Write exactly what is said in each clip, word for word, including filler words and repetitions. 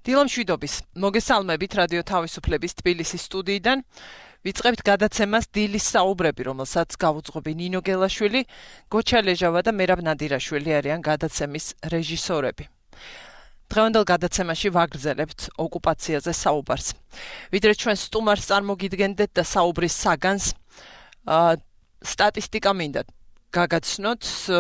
დილა მშვიდობის. მოგესალმებით რადიო თავისუფლების თბილისის სტუდიიდან. ვიწყებთ გადაცემას დილის საუბრები, რომელსაც გავუძღვები ნინო გელაშვილი, გოჩა ლეჟავა და მერაბ ნადირაშვილი არიან გადაცემის რეჟისორები. დღევანდელ გადაცემაში ვაგრძელებთ ოკუპაციაზე საუბარს. ვიდრე ჩვენ სტუმარს წარმოგიდგენდეთ და საუბრის საგანს, სტატისტიკა მინდა გაგაცნოთ,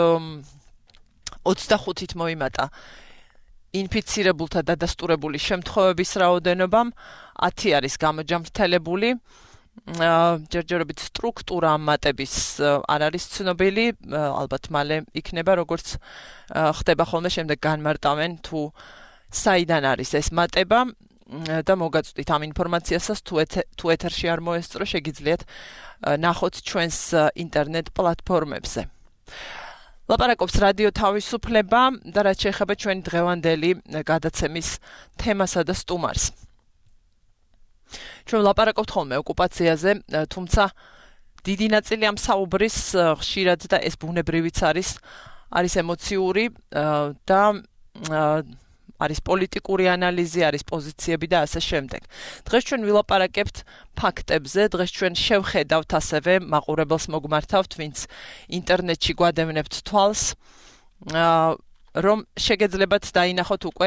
ოცდახუთით მოიმატა ინფიცირებულთა დადასტურებული შემთხვევების რაოდენობამ, ათი არის გამოჯამრთელებული, ჯერჯერობით სტრუქტურა ამ მატების არ არის ცნობილი, ალბათ მალე იქნება, როგორც ხდება ხოლმე, შემდეგ განმარტავენ თუ საიდან არის ეს მატება და მოგაწვდით ამ ინფორმაციასაც, თუ ეთერში არ მოესწრო, შეგიძლიათ ნახოთ ჩვენს ინტერნეტ პლატფორმებზე. ლაპარაკობს რადიო თავისუფლება და რაც შეეხება ჩვენი დღევანდელი გადაცემის თემასა და სტუმარს. ჩვენ ლაპარაკობთ ხოლმე ოკუპაციაზე, თუმცა დიდი ნაწილი ამ საუბრის ხშირად და ეს ბუნებრივიც არის, არის ემოციური და არის პოლიტიკური ანალიზი, არის პოზიციები და ასე შემდეგ. დღეს ჩვენ ვილაპარაკებთ ფაქტებზე, დღეს ჩვენ შევხედავთ ასევე მაყურებელს მოგმართავთ, ვინც ინტერნეტში გვადევნებთ თვალს, რომ შეგეძლებათ დაინახოთ უკვე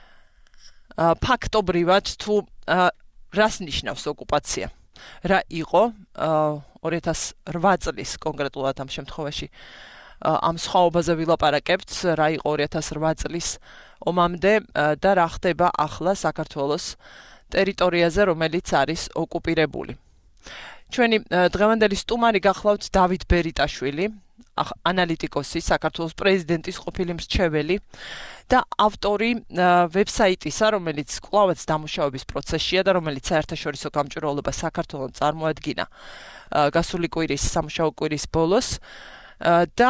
ფაქტობრივად თუ რას ნიშნავს ოკუპაცია. რა იყო ორი ათას რვა წლის კონკრეტულად ამ შემთხვევაში ამ სხვაობაზე ვილაპარაკებთ, რა იყო ორი ათას რვა წლის ომამდე და რა ხდება ახლა საქართველოს ტერიტორიაზე, რომელიც არის ოკუპირებული. ჩვენი დღევანდელი სტუმარი გახლავთ დავით ბერიტაშვილი, ანალიტიკოსი, საქართველოს პრეზიდენტის ყოფილი მრჩეველი და ავტორი ვებსაიტისა, რომელიც კვლავაც დამუშავების პროცესშია და რომელიც საერთაშორისო გამჭვირვალობას საქართველოს წარმოადგინა გასული კვირის სამუშაო კვირის ბოლოს და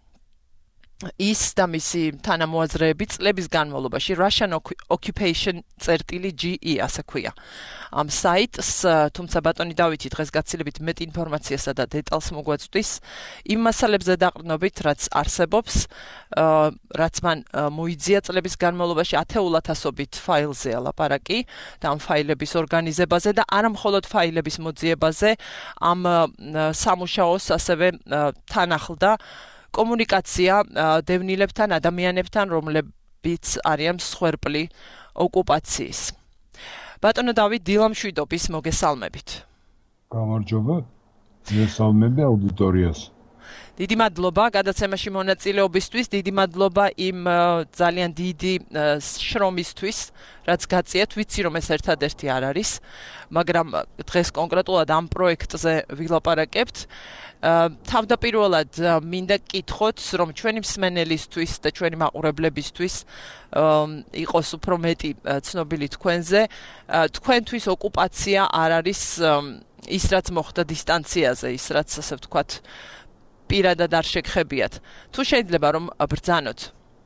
ის და მისი თანამოაზრეები წლების განმავლობაში Russian Occupation G E ასე ქვია. ამ საიტს, თუმცა ბატონი დავითი დღეს გაცილებით მეტ ინფორმაციასა და დეტალს მოგვაწვდის იმ მასალებზე დაყრდნობით, რაც არსებობს, რაც მან მოიძია წლების განმავლობაში ათეულათასობით ფაილზეა ლაპარაკი და ამ ფაილების ორგანიზებაზე და არა მხოლოდ ფაილების მოძიებაზე, ამ სამუშაოს ასევე თან ახლდა კომუნიკაცია დევნილებთან, ადამიანებთან, რომლებიც არიან მსხვერპლი ოკუპაციის. ბატონო დავით, დილა მშვიდობის, მოგესალმებით. გამარჯობა, მოგესალმები აუდიტორიას. დიდი მადლობა გადაცემაში მონაწილეობისთვის, დიდი მადლობა იმ ძალიან დიდი შრომისთვის, რაც გაწიეთ, ვიცი რომ ეს ერთადერთი არ არის, მაგრამ დღეს კონკრეტულად ამ პროექტზე ვილაპარაკებთ. თავდაპირველად მინდა გკითხოთ, რომ ჩვენი მსმენელისთვის და ჩვენი მაყურებლებისთვის იყოს უფრო მეტი ცნობილი თქვენზე, თქვენთვის ოკუპაცია არ არის ის, რაც მოხდა დისტანციაზე, ის, რაც ასე ვთქვათ, პირადად არ შეგხებიათ. თუ შეიძლება რომ ბრძანოთ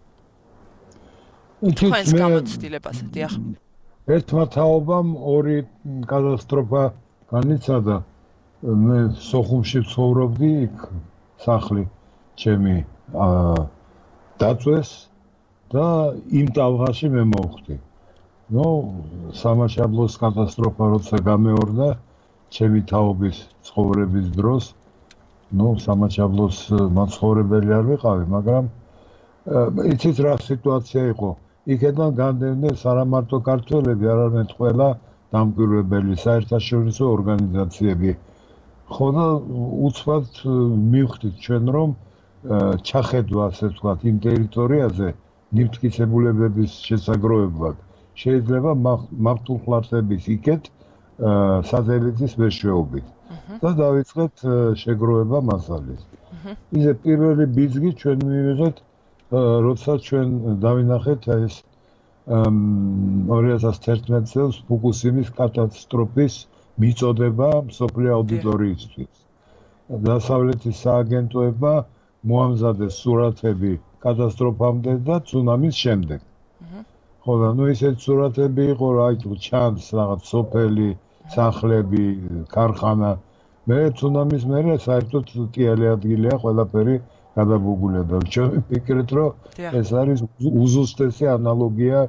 თქვენს გამოცდილებაზე, დიახ. ერთმა თაობამ ორი კატასტროფა განიცადა. მე სოხუმში ცხოვრობდი, იქ სახლი ჩემი დაწვეს და იმ ტალღაში მე მოვხდი. ნუ სამაშაბლოს კატასტროფა როცა გამეორდა ჩემი თაობის ცხოვრების დროს, ნუ სამაშაბლოს მაცხოვრებელი არ ვიყავი, მაგრამ იცით რა სიტუაცია იყო. იქედან განდევდნენ არა მარტო ქართველები, არამედ ყველა დამკვირვებელი საერთაშორისო ორგანიზაციები. ხო და უცბად მივხვდით ჩვენ, რომ ჩახედვა, ასე ვთქვათ, იმ ტერიტორიაზე ნივთგიცებულებების შესაგროვებლად შეიძლება მართულხლარსების იქეთ სატელიტის მეშვეობით და დავიწყეთ შეგროვება მასალის. ისე პირველი ბიძგი ჩვენ მივიღეთ, როცა ჩვენ დავინახეთ ეს ორი ათას თერთმეტ წელს ფუკუსიმის კატასტროფის მიწოდება მსოფლიო აუდიტორიისთვის. დასავლეთის სააგენტოებმა მოამზადეს სურათები კატასტროფამდე და ცუნამის შემდეგ. ხო და ნუ ისეთ სურათები იყო, აი თუ ჩანს რაღაც სოფელი, სახლები, ქარხანა. მე ცუნამის მერე საერთოდ ტიალი ადგილია, ყველაფერი გადაბუგულია და ჩვენ ვფიქრეთ, რომ ეს არის უზუსტესი ანალოგია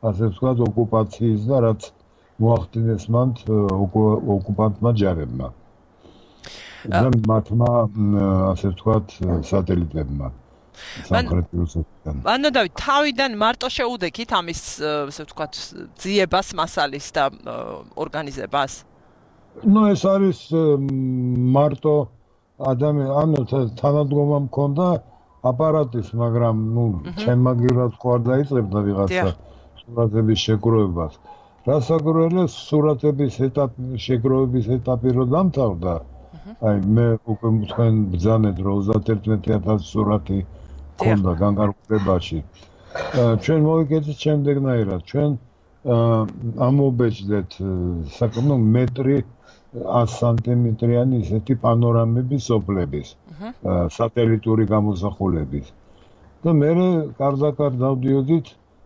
ასე ვთქვათ, ოკუპაციის და რაც მოახდინეს მან ოკუპანტმა ჯარებმა. და მათმა ასე ვთქვათ, სატელიტებმა. სამხრეთ რუსეთიდან. ანუ დავით, თავიდან მარტო შეუდექით ამის, ასე ვთქვათ, ძიებას, მასალის და ორგანიზებას? ნუ ეს არის მარტო ადამიანი, ანუ თანადგომა მქონდა აპარატის, მაგრამ ნუ ჩემ მაგივრად ხო არ დაიწყებდა ვიღაცა სურათების შეგროვებას. რასაკვირველია, სურათების ეტაპი, შეგროვების ეტაპი რო დამთავრდა, აი მე უკვე თქვენ ბრძანეთ, რომ ოცდაერთმეტი ათასი სურათი ქონდა განკარგულებაში. ჩვენ მოვიკეთეთ შემდეგნაირად, ჩვენ ამობეჭდეთ საკმაოდ მეტრი ათი სანტიმეტრიანი ისეთი პანორამები სოფლების, სატელიტური გამოსახულების. და მე კარდაკარ დავდიოდით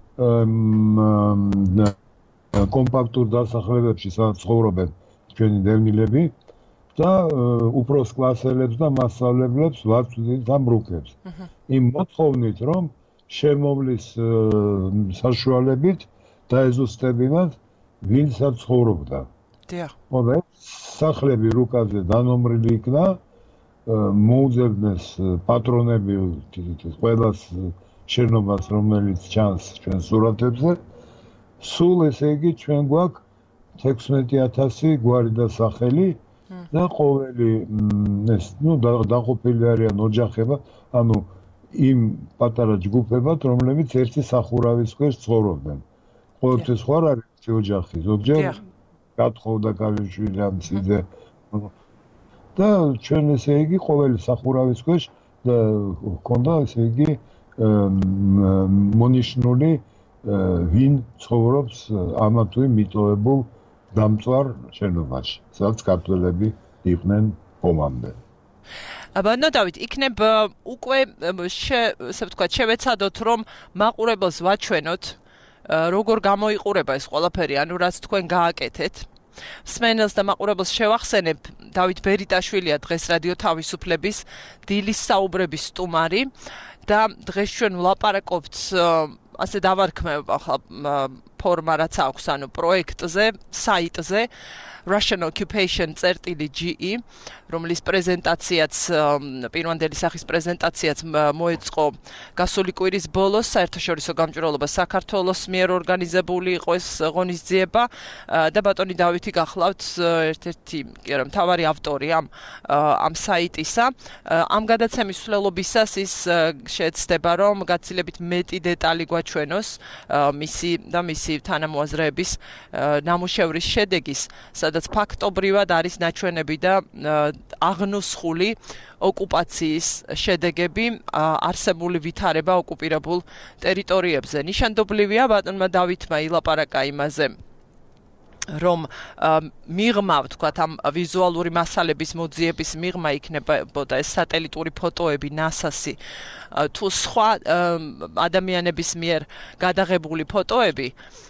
კომპაქტურ დასახლებებში, სადაც ცხოვრობენ ჩვენი დევნილები და უფროს კლასელებს და მასწავლებლებს ვაწვდით ამ რუკებს. იმ მოთხოვნით, რომ შემოვლის საშუალებით დაეზუსტებინათ ვინცაც ცხოვრობდა. დიახ. მოდი, სახლები რუკაზე დანომრილი იქნა, მოუძებნეს პატრონები ყველას შენობას, რომელიც ჩანს ჩვენ სურათებზე. სულ ესე იგი ჩვენ გვაქვს თექვსმეტი ათასი გვარი და სახელი და ყოველი ეს ნუ დაყოფილი არიან ოჯახება, ანუ იმ პატარა ჯგუფებად, რომლებიც ერთი სახურავის ქვეშ ცხოვრობდნენ. ყოველთვის ხო არ არის ერთი ოჯახი, ზოგჯერ გათხოვდა კალიშვილი ან ციდე. და ჩვენ ესე იგი ყოველი სახურავის ქვეშ ჰქონდა ესე იგი მონიშნული ვინ ცხოვრობს ამა თუ იმ მიტოვებულ დამწვარ შენობაში, სადაც ქართველები იყვნენ ომამდე. აბანო დავით, იქნებ უკვე ესე ვთქვათ, შევეცადოთ, რომ მაყურებელს ვაჩვენოთ, როგორ გამოიყურება ეს ყველაფერი, ანუ რაც თქვენ გააკეთეთ. სმენელს და მაყურებელს შევახსენებ, დავით ბერიტაშვილია დღეს რადიო თავისუფლების დილის საუბრების სტუმარი და დღეს ჩვენ ვლაპარაკობთ ასე დავარქმევ ახლა ფორმა რაც აქვს, ანუ პროექტზე, საიტზე Russian Occupation წერტილი.ge, რომლის პრეზენტაციაც, პირვანდელი სახის პრეზენტაციაც მოეწყო გასული კვირის ბოლოს, საერთაშორისო გამჭვირვალობა საქართველოს მიერ ორგანიზებული იყო ეს ღონისძიება და ბატონი დავითი გახლავთ ერთ-ერთი მთავარი ავტორი ამ ამ საიტისა. ამ გადაცემის მსვლელობისას ის შეეცდება, რომ გაცილებით მეტი დეტალი გვაჩვენოს მისი და მისი თანამოაზრეების ნამუშევრის შედეგის, სადაც ფაქტობრივად არის ნაჩვენები და აღნუსხული ოკუპაციის შედეგები, არსებული ვითარება ოკუპირებულ ტერიტორიებზე. ნიშანდობლივია ბატონმა დავითმა ილაპარაკა იმაზე, რომ მიღმა, ვთქვათ, ამ ვიზუალური მასალების მოძიების მიღმა იქნებოდა ეს სატელიტური ფოტოები, ნასასი, თუ სხვა ადამიანების მიერ გადაღებული ფოტოები,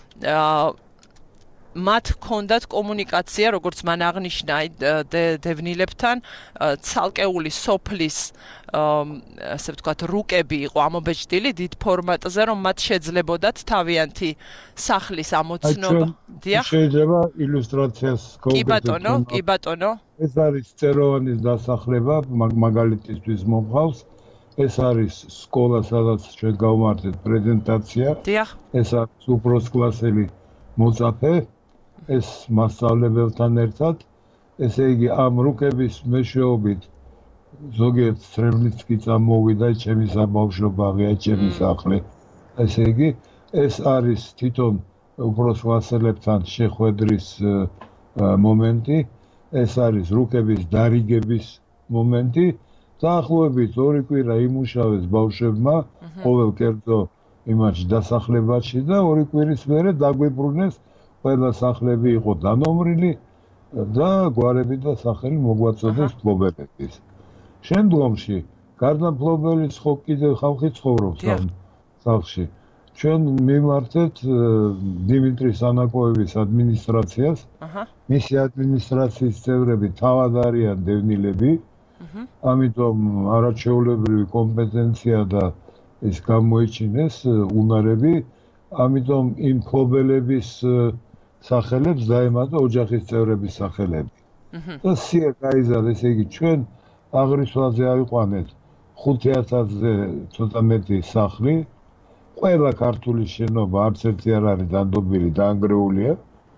მათ ჰქონდათ კომუნიკაცია, როგორც მან აღნიშნა დევნილებთან, ცალკეული სოფლის ასე ვთქვათ, რუკები იყო ამობეჭდილი დიდ ფორმატზე, რომ მათ შეძლებოდათ თავიანთი სახლის ამოცნობა. დიახ. შეიძლება ილუსტრაციას კი ბატონო, კი ბატონო. ეს არის წეროვანის დასახლება, მაგალითისთვის მომხავს. ეს არის სკოლა, სადაც ჩვენ გავმართეთ პრეზენტაცია. დიახ. ეს არის უფროს კლასელი მოწაფე. ეს მასწავლებელთან ერთად, ესე იგი ამ რუკების მეშვეობით ზოგიერთ სრემლიც კი წამოვიდა, ჩემი საბავშვო ბაღია, ჩემი სახლი. ესე იგი, ეს არის თვითონ უფროს კლასელებთან შეხვედრის მომენტი, ეს არის რუკების დარიგების მომენტი. დაახლოებით ორი კვირა იმუშავეს ბავშვებმა ყოველ კერძო იმაში დასახლებაში და ორი კვირის მერე დაგვიბრუნეს ყველა სახლები იყო დანომრილი და გვარები და სახელი მოგვაწოდეს ფლობელების. შემდგომში, გარდა ფლობელის ხო კიდევ ხალხი ცხოვრობს ამ სახლში. ჩვენ მიმართეთ დიმიტრი სანაკოევის ადმინისტრაციას. მისი ადმინისტრაციის წევრები თავად არიან დევნილები. ამიტომ არაჩვეულებრივი კომპეტენცია და ის გამოიჩინეს უნარები ამიტომ იმ ფლობელების სახელებს დაემატა ოჯახის წევრების სახელები. და სია გაიზარდა, ესე იგი ჩვენ აღრიცხვაზე ავიყვანეთ ხუთი ათასზე ცოტა მეტი სახლი, ყველა ქართული შენობა არც ერთი არ არის დანდობილი, დაანგრეულია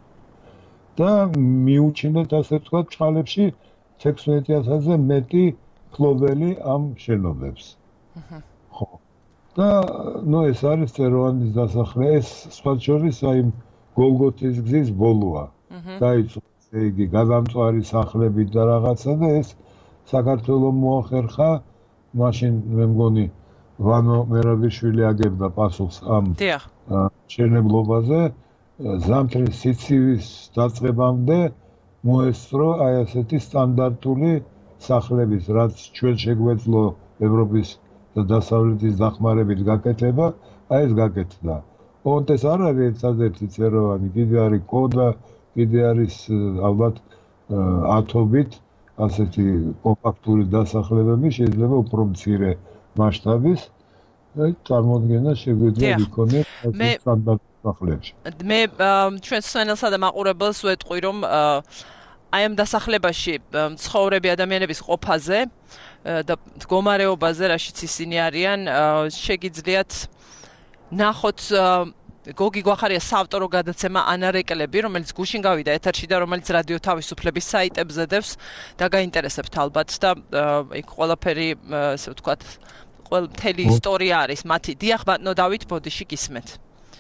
და მიუჩინეთ ასე ვთქვათ ჩხალებში ექვსმეტი ათასზე მეტი ფლობელი ამ შენობებს. ხო. და ნუ ეს არის წეროვანის დასახლება, ეს სხვა შორის აი გოლგოთის გზის ბოლოა. დაიწყო ესე იგი გადამწვარი სახლები და რაღაცა და ეს საქართველოს მოახერხა, მაშინ მე მგონი ვანო მერაბიშვილი აგებდა პასუხს ამ შენებლობაზე, ზამთრის სიცივის დაწყებამდე მოესწრო აი ასეთი სტანდარტული სახლების, რაც ჩვენ შეგვეძლო ევროპის და დასავლეთის დახმარებით გაკეთება, აი ეს გაკეთდა. ოღონდ ეს არ არის ერთადერთი წეროვანი, კიდე არის კოდა, კიდე არის ალბათ ათობით ასეთი კომპაქტური დასახლებები, შეიძლება უფრო მცირე მასშტაბის წარმოდგენა შეგვიძლია იქონიეთ სტანდარტულ სახლებში. მე ჩვენ სვენელსა და მაყურებელს ვეტყვი, რომ აი ამ დასახლებაში მცხოვრები ადამიანების ყოფაზე და მდგომარეობაზე, რაშიც ისინი არიან, შეგიძლიათ ნახოთ გოგი გვახარია საავტორო გადაცემა ანარეკლები, რომელიც გუშინ გავიდა ეთერში და რომელიც რადიო თავისუფლების საიტებზე დევს და გაინტერესებთ ალბათ და იქ ყველაფერი, ასე ვთქვათ, ყველა მთელი ისტორია არის მათი. დიახ, ბატონო დავით, ბოდიში გისმენთ.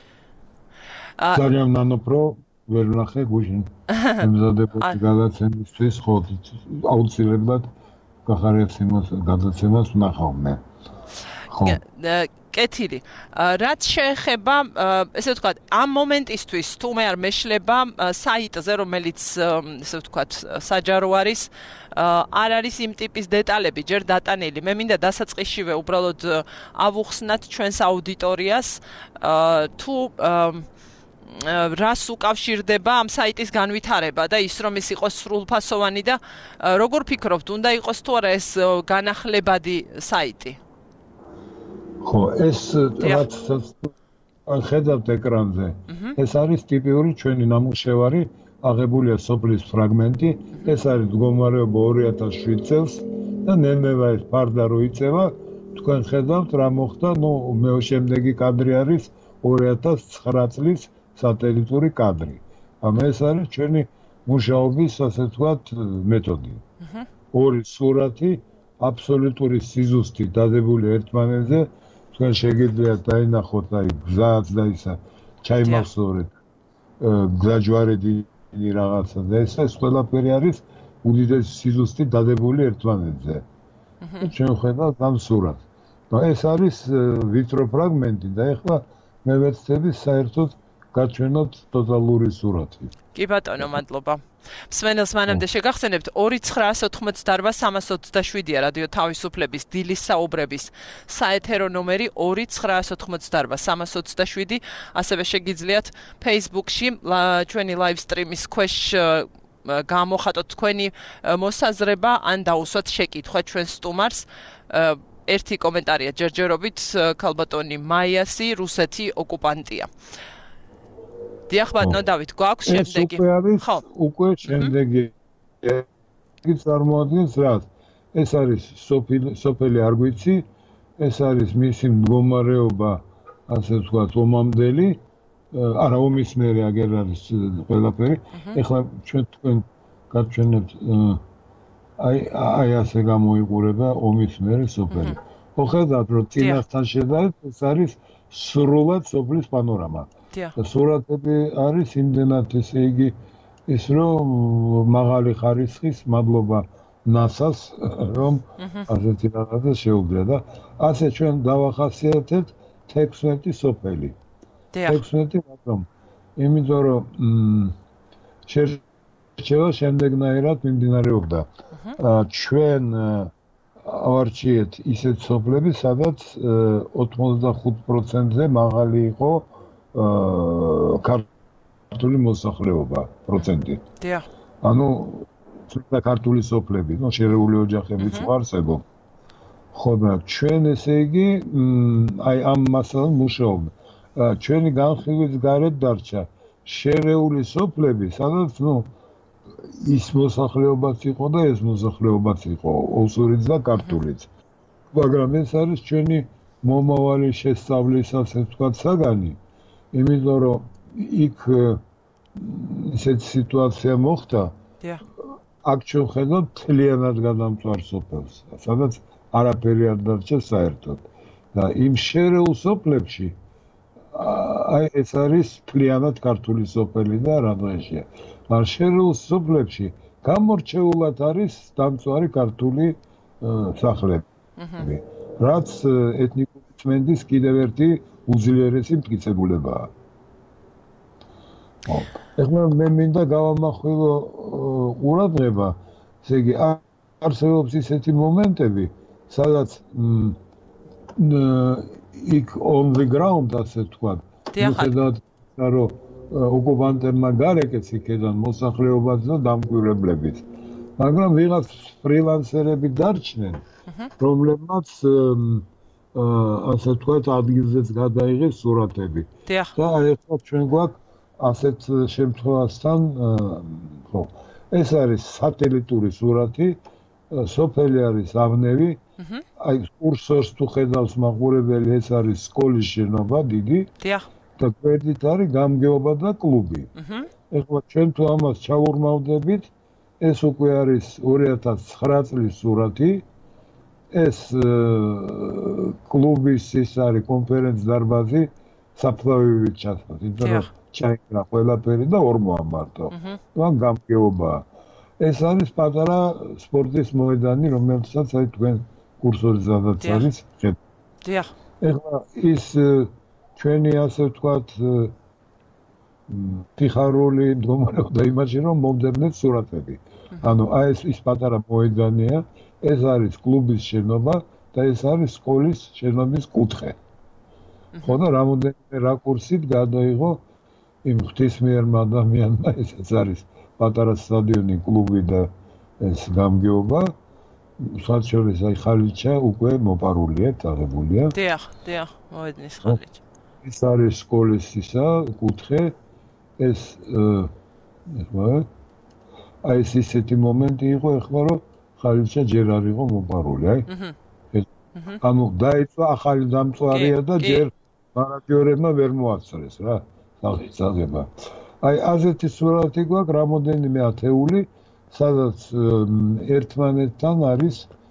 ძალიან ნანოპრო ვერ ვნახე გუშინ ემზადებოდი გადაცემისთვის, ხო, აუცილებლად გახარიათ იმას გადაცემას ვნახავ მე. ხო. კეთილი. რაც შეეხება, ესე ვთქვათ, ამ მომენტისთვის თუ მე არ მეშლება საიტზე, რომელიც ესე ვთქვათ, საჯარო არის, არ არის იმ ტიპის დეტალები ჯერ დატანილი. მე მინდა დასაწყისშივე უბრალოდ ავუხსნათ ჩვენს აუდიტორიას, თუ რას უკავშირდება ამ საიტის განვითარება და ის რომ ის იყოს სრულფასოვანი და როგორ ფიქრობთ, უნდა იყოს თუ არა ეს განახლებადი საიტი? ხო, ეს რაც ხედავთ ეკრანზე, ეს არის ტიპიური ჩვენი ნამუშევარი, აღებულია სოფლის ფრაგმენტი, ეს არის მდგომარეობა ორი ათას შვიდ წელს და ნემევა ეს ფარდა რო იწევა, თქვენ ხედავთ რა მოხდა, ნუ მე შემდეგი კადრი არის ორი ათას ცხრა წლის სატელიტური კადრი. ამ ეს არის ჩვენი მუშაობის, ასე ვთქვათ, მეთოდი. ორი სურათი აბსოლუტური სიზუსტი დადებული ერთმანეთზე, თქვენ შეგიძლიათ დაინახოთ აი გზაც და ისა ჩაიმახსოვრეთ გზაჯვარედი რაღაცა და ეს ეს ყველაფერი არის უდიდესი სიზუსტი დადებული ერთმანეთზე. ჩვენ ხედავთ ამ სურათს. და ეს არის ვიტრო ფრაგმენტი და ეხლა მე ვეცდები საერთოდ გაჩვენოთ ტოტალური სურათი. კი ბატონო, მადლობა. მსმენელს მანამდე შეგახსენებთ ორი ცხრაას ოცდაოთხმოცდაარბა სამას ოცდაშვიდია რადიო თავისუფლების დილის საუბრების საეთერო ნომერი ორი ცხრაას ოცდაოთხმოცდაარბა სამას ოცდაშვიდი, ასევე შეგიძლიათ Facebook-ში ჩვენი live stream-ის ქვეშ გამოხატოთ თქვენი მოსაზრება ან დაუსვათ შეკითხვა ჩვენ სტუმარს. ერთი კომენტარია ჯერჯერობით, ქალბატონი მაიასი რუსეთი ოკუპანტია. დიახ ბატონო დავით, გვაქვს შემდეგი. ეს უკვე არის, უკვე შემდეგი. ის წარმოადგენს რას? ეს არის სოფელი არგვიცი, ეს არის მისი მდგომარეობა, ასე ვთქვათ, ომამდელი, არა ომის მერე აგერ არის ყველაფერი. ეხლა ჩვენ თქვენ გაჩვენებთ აი აი ასე გამოიყურება ომის მერე სოფელი. ხო ხედავთ, რომ წინასთან შედარებით ეს არის სრულად სოფლის პანორამა. და სურათები არის იმდენად, ესე იგი, ის რომ მაღალი ხარისხის, მადლობა ნასას, რომ ასეთი რაღაცა შეუძლია და ასე ჩვენ დავახასიათებთ ექვსმეტი სოფელი. ექვსმეტი მაგრამ იმიტომ რომ შერჩევა შემდეგნაირად მიმდინარეობდა. ჩვენ ავარჩიეთ ისეთ სოფლები, სადაც ოცდახუთ პროცენტზე მაღალი იყო ქართული მოსახლეობა პროცენტი. დიახ. ანუ ცოტა ქართული სოფლები, ნუ შერეული ოჯახებიც ვარსებობ. ხო და ჩვენ ესე იგი აი ამ მასალას მუშაობთ. ჩვენი განხილვის გარეთ დარჩა შერეული სოფლები, სადაც ნუ ის მოსახლეობაც იყო და ეს მოსახლეობაც იყო ოსურიც და ქართულიც. მაგრამ ეს არის ჩვენი მომავალი შესწავლის ასე ვთქვათ საგანი, იმიტომ რომ იქ ისეთი სიტუაცია მოხდა, აქ ჩვენ ხედავთ მთლიანად გადამწვარ სოფელს, სადაც არაფერი არ დარჩა საერთოდ. და იმ შერეულ სოფლებში აი ეს არის მთლიანად ქართული სოფელი და რა დღეშია. მაგრამ შერეულ სოფლებში გამორჩეულად არის დამწვარი ქართული სახლები. რაც ეთნიკური წმენდის კიდევ ერთი უძლიერესი მტკიცებულებაა. ეხლა მე მინდა გავამახვილო ყურადღება, ესე იგი არსებობს ისეთი მომენტები, სადაც იქ on the ground ასე ვთქვათ, მიუხედავად რომ ოკუპანტებმა გარეკეც იქედან მოსახლეობაც და დამკვირვებლებით. მაგრამ ვიღაც ფრილანსერები დარჩნენ, რომლებმაც ასე ვთქვათ ადგილზეც გადაიღეს სურათები. და ახლა ჩვენ გვაქვს ასეთ შემთხვევასთან, ხო, ეს არის სატელიტური სურათი, სოფელი არის ავნევი, აი კურსორს თუ ხედავს მაყურებელი, ეს არის სკოლის შენობა დიდი. და გვერდით არის გამგეობა და კლუბი. ეხლა ჩვენ თუ ამას ჩავურმავდებით, ეს უკვე არის ორი ათას ცხრა წლის სურათი. ეს კლუბის ის არის კონფერენც დარბაზი საფლავივით ჩასვათ, იმიტომ რომ ჩაიკრა ყველაფერი და ორ მოამარტო. და გამგეობაა. ეს არის პატარა სპორტის მოედანი, რომელსაც აი თქვენ კურსორი სადაც არის ხედავთ. დიახ. ეხლა ის ჩვენი ასე ვთქვათ ფიხარული მდგომარეობა იმაში რომ მომდევნეთ სურათები. ანუ აი ეს ის პატარა მოედანია, ეს არის კლუბის შენობა და ეს არის სკოლის შენობის კუთხე. ხო და რამოდენიმე რაკურსით გადაიღო იმ ღვთისმიერმა ადამიანმა, ესეც არის პატარა სტადიონი, კლუბი და ეს გამგეობა. მათ შორის აი ხალიჩა უკვე მოპარულია, წაღებულია. დიახ, დიახ, მოედნის ხალიჩა. ეს არის სკოლის ისა კუთხე, ეს აი ეს ისეთი მომენტი იყო ეხლა რომ ხალიჩა ჯერ არ იყო მოპარული, აი. ანუ დაიწვა ახალი დამწვარია და ჯერ მარადიორებმა ვერ მოაცრეს რა, საღება. აი ასეთი სურათი გვაქვს რამოდენიმე ათეული, სადაც ერთმანეთთან არის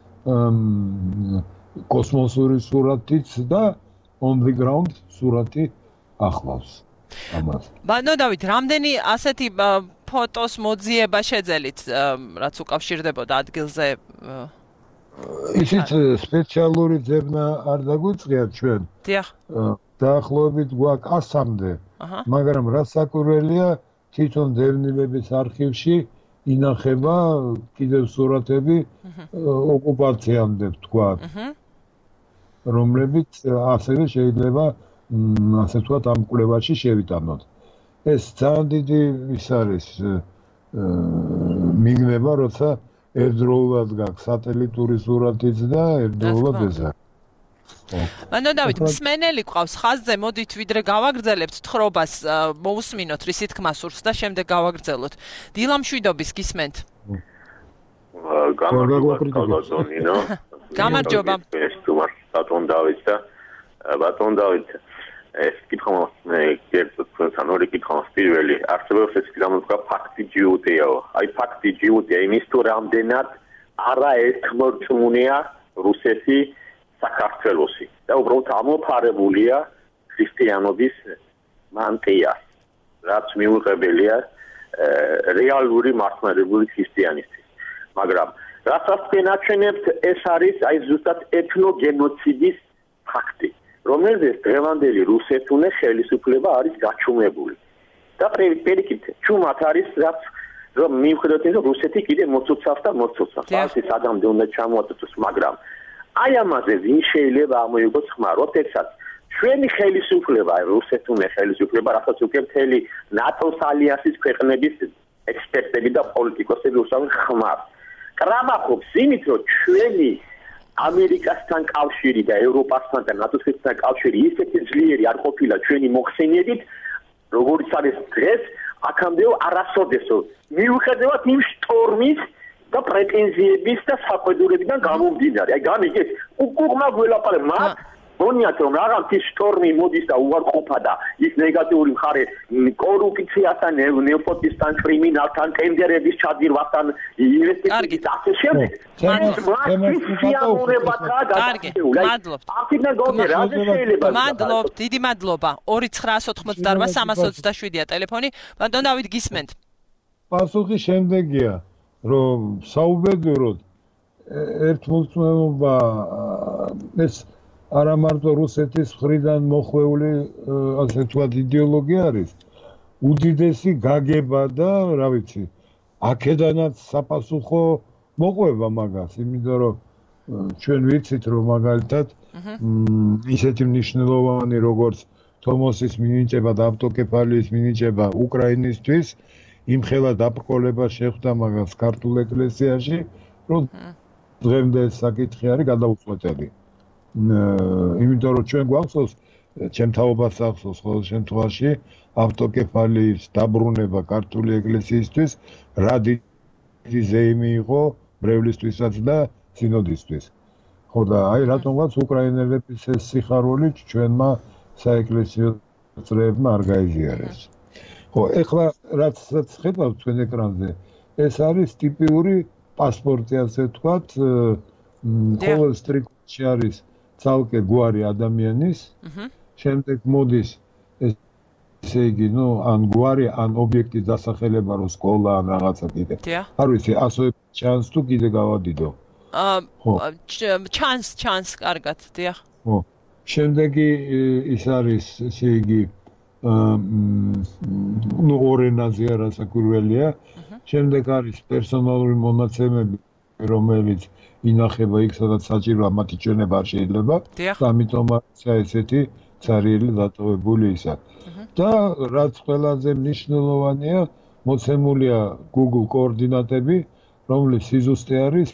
კოსმოსური სურათიც და on the ground სურათი ახლავს ამას. ბანო დავით, რამდენი ასეთი ფოტოს მოძიება შეძელით, რაც უკავშირდებოდა ადგილზე? ისიც სპეციალური ძებნა არ დაგვიწყიათ ჩვენ. დიახ. დაახლოებით გვაქვს ასამდე. მაგრამ რაც საკვირველია, თვითონ დევნილების არქივში ინახება კიდევ სურათები ოკუპაციამდე ვთქვათ. რომლებიც ასევე შეიძლება ასე ვთქვათ ამ კვლევაში შევიტანოთ. ეს ძალიან დიდი ის არის მიგნება, როცა ერთდროულად გაქვს სატელიტური სურათიც და ერთდროულად ეს არის. ანუ დავით, მსმენელი ყავს ხაზზე, მოდით ვიდრე გავაგრძელებთ თხრობას, მოусმინოთ რისი თქმა სურს და შემდეგ გავაგრძელოთ. დილა მშვიდობის გისმენთ. გამარჯობა. გამარჯობა. ბატონ დავით და ბატონ დავით, ეს კითხვა მე გერწევთ თქვენთან ორი კითხვა პირველი, არსებობს ეს გამოდგა ფაქტი ჯიუტეო. აი ფაქტი ჯიუტეა იმის თუ რამდენად არაერთმორწმუნეა რუსეთი საქართველოსი და უბრალოდ ამოფარებულია ქრისტიანობის მანტია, რაც მიუღებელია რეალური მართლმადიდებლური ქრისტიანისთვის. მაგრამ რასაც თქვენ აჩვენებთ, ეს არის აი ზუსტად ეთნოგენოციდის ფაქტი, რომელზეც დღევანდელი რუსეთუნე ხელისუფლება არის გაჩუმებული. და პირიქით, ჩუმად არის რაც რომ მიუხედავად იმისა, რომ რუსეთი კიდე მოცოცავს და მოცოცავს. ასის ადამიანები უნდა ჩამოაწოდოს, მაგრამ აი ამაზე ვინ შეიძლება ამოიღოს ხმა, როდესაც ჩვენი ხელისუფლება, რუსეთუნე ხელისუფლება, რასაც უკვე მთელი ნატოს ალიანსის ქვეყნების ექსპერტები და პოლიტიკოსები უსწავლენ ხმას. კრამახობს იმით, რომ ჩვენი ამერიკასთან კავშირი და ევროპასთან და ნატოსთან კავშირი ისეთი ძლიერი არ ყოფილა ჩვენი მოხსენიებით, როგორც არის დღეს, აქამდე არასოდესო. მიუხედავად იმ შტორმის და პრეტენზიების და საყვედურებიდან გამომდინარე. აი გამიგეთ, უკუღმა გველაპარე მათ გონიათ რომ რაღაც ის შტორმი მოდის და უარყოფა და ის ნეგატიური მხარე კორუფციასთან, ნეპოტიზმთან, კრიმინალთან, ტენდერების ჩაძირვასთან, ინვესტიციების ასე შემდეგ. მადლობთ, დიდი მადლობა. ორი ცხრაას ოთხმოცდაოთხ სამას ოცდაშვიდია ტელეფონი. ბატონ დავით გისმენთ. პასუხი შემდეგია, რომ საუბედუროდ ერთმომწვეობა ეს არა მარტო რუსეთის მხრიდან მოხვეული ასე ვთქვათ იდეოლოგია არის, უდიდესი გაგება და რა ვიცი, აქედანაც საპასუხო მოყვება მაგას, იმიტომ რომ ჩვენ ვიცით რომ მაგალითად ისეთი მნიშვნელოვანი როგორც თომოსის მინიჭება და ავტოკეფალიის მინიჭება უკრაინისთვის იმხელა დაბრკოლება შეხვდა მაგას ქართულ ეკლესიაში, რომ დღემდე საკითხი არის გადაუწყვეტელი. იმიტომ რომ ჩვენ გვახსოვს, ჩემ თაობას ახსოვს ყოველ შემთხვევაში ავტოკეფალიის დაბრუნება ქართული ეკლესიისთვის რა დიდი ზეიმი იყო ბრევლისთვისაც და სინოდისთვის. ხო და აი რატომღაც უკრაინელების ეს სიხარული ჩვენმა საეკლესიო წრეებმა არ გაიზიარეს. ხო, ეხლა რაც ხედავთ თქვენ ეკრანზე, ეს არის ტიპიური პასპორტი, ასე ვთქვათ, ყოველ სტრიქონში არის ცალკე გვარი ადამიანის, შემდეგ მოდის ესე იგი, ნუ ან გვარი, ან ობიექტის დასახელება, რო სკოლა, ან რაღაცა კიდე. არ ვიცი, ასო ჩანს თუ კიდე გავადიდო. აა ჩანს, ჩანს, კარგად, დიახ. ხო. შემდეგი ის არის, ესე იგი, ნუ ორენაზე არასაკვირველია. შემდეგ არის პერსონალური მონაცემები, რომელიც ინახება იქ, სადაც საჭიროა მათი ჩვენება არ შეიძლება და ამიტომ არია ესეთი ცარიელი დატოვებული ისა. და რაც ყველაზე მნიშვნელოვანია, მოცემულია Google კოორდინატები, რომლის სიზუსტე არის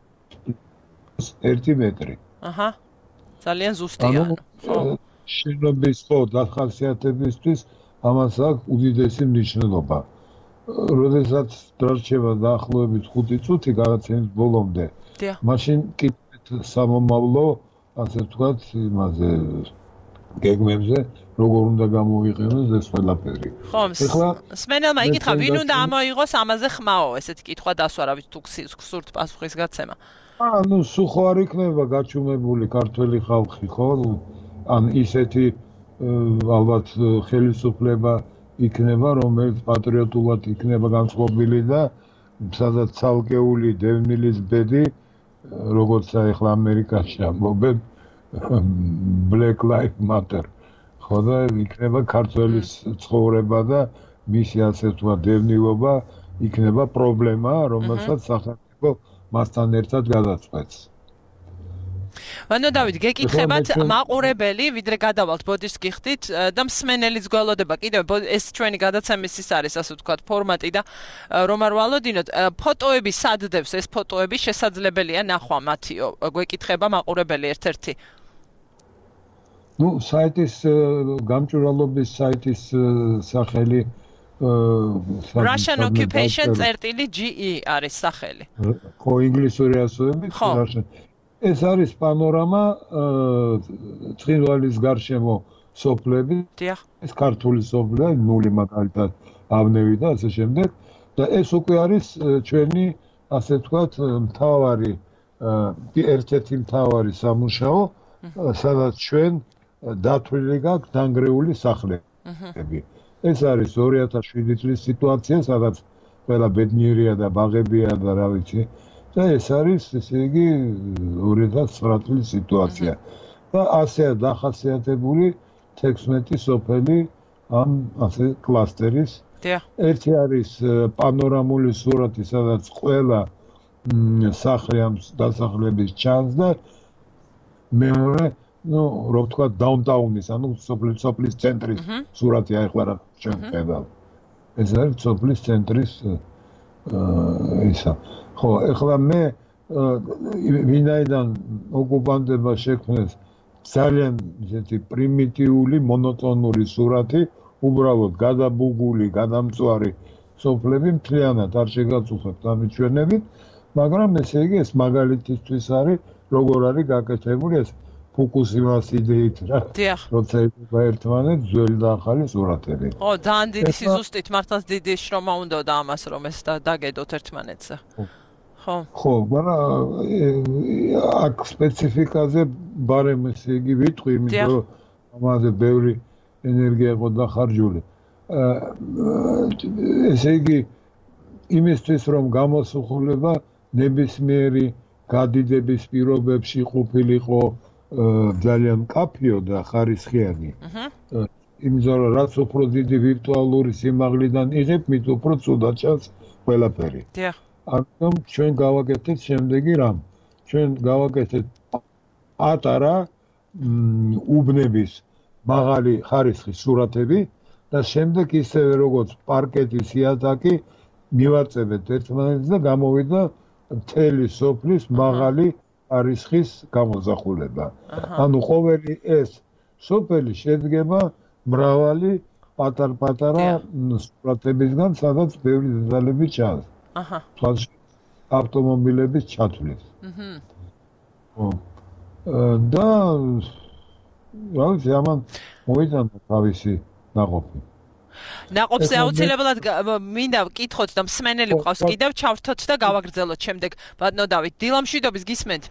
ერთი მეტრი. აჰა. ძალიან ზუსტია. შენობის ხო დახასიათებისთვის ამას აქვს უდიდესი მნიშვნელობა. როდესაც დარჩება დაახლოებით ხუთი წუთი გადაცემის ბოლომდე, მაშინ კიდევ სამომავლო, ასე ვთქვათ, იმაზე გეგმებზე როგორ უნდა გამოვიყენოს ეს ყველაფერი. ხო, სმენელმა იკითხა, ვინ უნდა ამოიღოს ამაზე ხმაო, ესეთი კითხვა დასვარავით თუ გსურთ პასუხის გაცემა. ანუ სულ ხო არ იქნება გაჩუმებული ქართველი ხალხი, ხო? ან ისეთი ალბათ ხელისუფლება იქნება, რომელიც პატრიოტულად იქნება განწყობილი და სადაც ცალკეული დევნილის ბედი, როგორც ახლა ამერიკაში ამბობენ, Black Lives Matter. ხო და იქნება ქართველის ცხოვრება და მისი ასე ვთქვათ დევნილობა იქნება პრობლემა, რომელსაც სახელმწიფო მასთან ერთად გადაწყვეტს. ანუ დავით, გეკითხებათ მაყურებელი, ვიდრე გადავალთ ბოდიშს გიხდით და მსმენელის გველოდება კიდევ ეს ჩვენი გადაცემის ის არის, ასე ვთქვათ, ფორმატი და რომ არ ვალოდინოთ, ფოტოები სად დევს, ეს ფოტოები შესაძლებელია ნახვა მათიო, გვეკითხება მაყურებელი ერთ-ერთი. ნუ საიტის გამჭვირვალობის საიტის სახელი Russian Occupation G E არის სახელი. ხო, ინგლისური ასოებით Russian. ეს არის პანორამა ცხინვალის გარშემო სოფლები. ეს ქართული სოფლია, ნული მაგალითად ავნევი და ასე შემდეგ. და ეს უკვე არის ჩვენი, ასე ვთქვათ, მთავარი ერთ-ერთი მთავარი სამუშაო, სადაც ჩვენ დათვლილი გაქვს დანგრეული სახლები. ეს არის ორი ათას შვიდი წლის სიტუაცია, სადაც ყველა ბედნიერია და ბაღებია და რა ვიცი. და ეს არის, ესე იგი, ორი ათას ცხრა წლის სიტუაცია. და ასეა დახასიათებული თექვსმეტი სოფელი ამ ასე კლასტერის. ერთი არის პანორამული სურათი, სადაც ყველა სახლი ამ დასახლების ჩანს და მეორე, ну, რო ვთქვა, დაუნტაუნის, ანუ სოფლის ცენტრის სურათია ახლა რა ჩვენ ხედავთ. ეს არის სოფლის ცენტრის ისა. ხო, ახლა მე ვინაიდან ოკუპანტებმა შექმნეს ძალიან ისეთი პრიმიტიული მონოტონური სურათი, უბრალოდ გადაბუგული, გადამწვარი სოფლები მთლიანად არ შეგაწუხებთ ამის ჩვენებით, მაგრამ ესე იგი ეს მაგალითისთვის არის, როგორ არის გაკეთებული ეს ფუკუსიმას იდეით რა. როცა იყო ერთმანეთს ძველი და ახალი სურათები. ო, ძალიან დიდი სიზუსტით მართლაც დიდი შრომა უნდოდა ამას, რომ ეს დაგედოთ ერთმანეთზე. ხო. ხო, მაგრამ აქ სპეციფიკაზე ბარემ ესე იგი ვიტყვი, იმიტომ რომ ამაზე ბევრი ენერგია იყო დახარჯული. ესე იგი იმისთვის რომ გამოსახულება ნებისმიერი გადიდების პირობებში ყოფილიყო ძალიან კაფიო და ხარისხიანი. იმიტომ რომ რაც უფრო დიდი ვირტუალური სიმაღლიდან იღებ, მით უფრო ცუდად ჩანს ყველაფერი. დიახ. ამიტომ ჩვენ გავაკეთეთ შემდეგი რამ. ჩვენ გავაკეთეთ პატარა უბნების მაღალი ხარისხის სურათები და შემდეგ ისევე როგორც პარკეტის იატაკი მივაწებეთ ერთმანეთს და გამოვიდა მთელი სოფლის მაღალი ხარისხის გამოსახულება. ანუ ყოველი ეს სოფელი შედგება მრავალი პატარ-პატარა სურათებისგან, სადაც ბევრი დეტალები ჩანს. აჰა. ავტომობილების ჩათვლის. აჰა. ხო. და რა ვიცი, ამან მოიტანა თავისი ნაყოფი. ნაყოფზე აუცილებლად მინდა ვკითხოთ და მსმენელი გვყავს კიდევ ჩავრთოთ და გავაგრძელოთ შემდეგ. ბატონო დავით, დილამშვიდობის გისმენთ?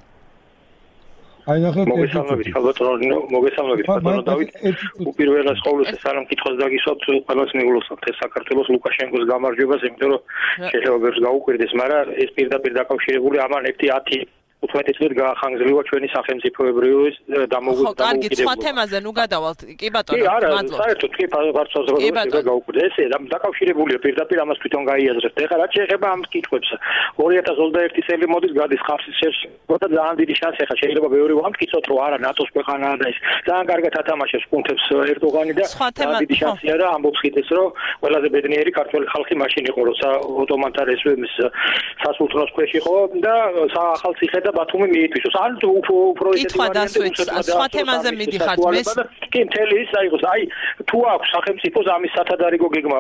აი ნახეთ, მოგესალმებით, ხალბატონო, მოგესალმებით, ბატონო დავით. უპირველეს ყოვლისა, სანამ კითხვას დაგისვათ, ყველას მიულოცავთ ეს საქართველოს ლუკაშენკოს გამარჯვებას, იმიტომ რომ შეიძლება ვერც გაუკვირდეს, მაგრამ ეს პირდაპირ დაკავშირებული ამან ერთი ათი ութმეტი წლით გაახანგრძლივა ჩვენი სახელმწიფოებრივი დამოუკიდებლობა. ხო, კარგი, სხვა თემაზე ნუ გადავალთ. კი ბატონო, მადლობა. საერთოდ კი ფარსაზრდოა გაუკვირდა. ესე დაკავშირებულია პირდაპირ ამას თვითონ გაიაზრებთ. ეხლა რაც შეეხება ამ კითხვებს, ორი ათას ოცდაერთი წელი მოდის გადის ხალხის შეშფოთა და ძალიან დიდი შანსი ახლა შეიძლება ბევრი ვამტკიცოთ, რომ არა ნატოს ქვეყანაა და ეს ძალიან კარგად ათამაშებს პუნქტებს ერდოღანი და ძალიან დიდი შანსია და ამბობს კიდეც, რომ ყველაზე ბედნიერი ქართველი ხალხი მაშინ იყო, როცა ოტომანთა რეჟიმის სასულთნოს ქვეშ იყო და ახალციხე და ბათუმი მიითვისოს. ან უფრო ისეთი ვარიანტი სხვა თემაზე მიდიხართ მეს. კი, მთელი ის აიღოს. აი, თუ აქვს სახელმწიფოს ამის სათადარიგო გეგმა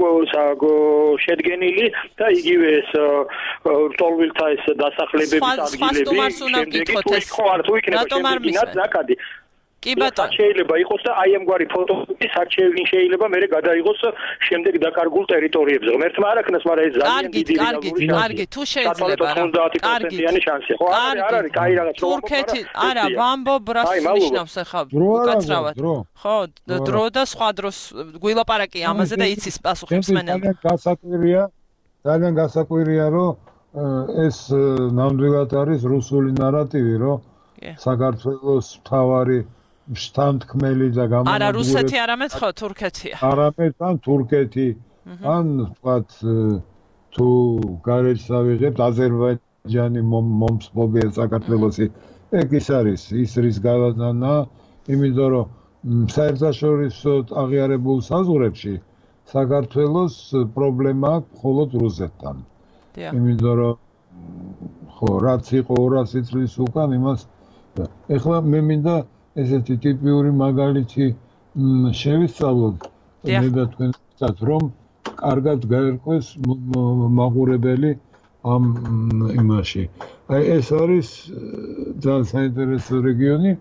შედგენილი და იგივე ეს რტოლვილთა ეს დასახლებების ადგილები, შემდეგი ხო არ თუ იქნება შემდეგი ნაკადი. კი ბატონო, შეიძლება იყოს და აი ამგვარი ფოტოების არჩევი შეიძლება მე გადაიღოს შემდეგ დაკარგულ ტერიტორიებზე. ღმერთმა არ აქნას, მაგრამ ეს ძალიან დიდი კარგი, კარგი, თუ შეიძლება რა. კარგი შანსია. ხო, არ არის, არ არის, კაი რაღაც. თურქეთი, არა, ვამბობ რას ნიშნავს ახლა უკაცრავად. ხო, დრო და სხვა დროს გვილაპარაკი ამაზე და იცის პასუხი მსმენელს. ძალიან გასაკვირია, ძალიან გასაკვირია, რომ ეს ნამდვილად არის რუსული ნარატივი, რომ საქართველოს მთავარი შთანთქმელი და გამონაბურებელი არა რუსეთი არამედ ხო თურქეთია. არამედ ან თურქეთი ან ვთქვათ თუ გარეშე ავიღებთ აზერბაიჯანი მომსხობია საქართველოსი. ეგ ის არის ის რის გადაძანა, იმიტომ რომ საერთაშორისო აღიარებულ საზღვრებში საქართველოს პრობლემა აქვს მხოლოდ რუსეთთან. იმიტომ რომ ხო რაც იყო ორასი წლის უკან იმას ეხლა მე მინდა ესეთი ტიპიური მაგალითი შევისწავლოთ მე და თქვენსაც რომ კარგად გაერკვეს მაყურებელი ამ იმაში. აი ეს არის ძალიან საინტერესო რეგიონი.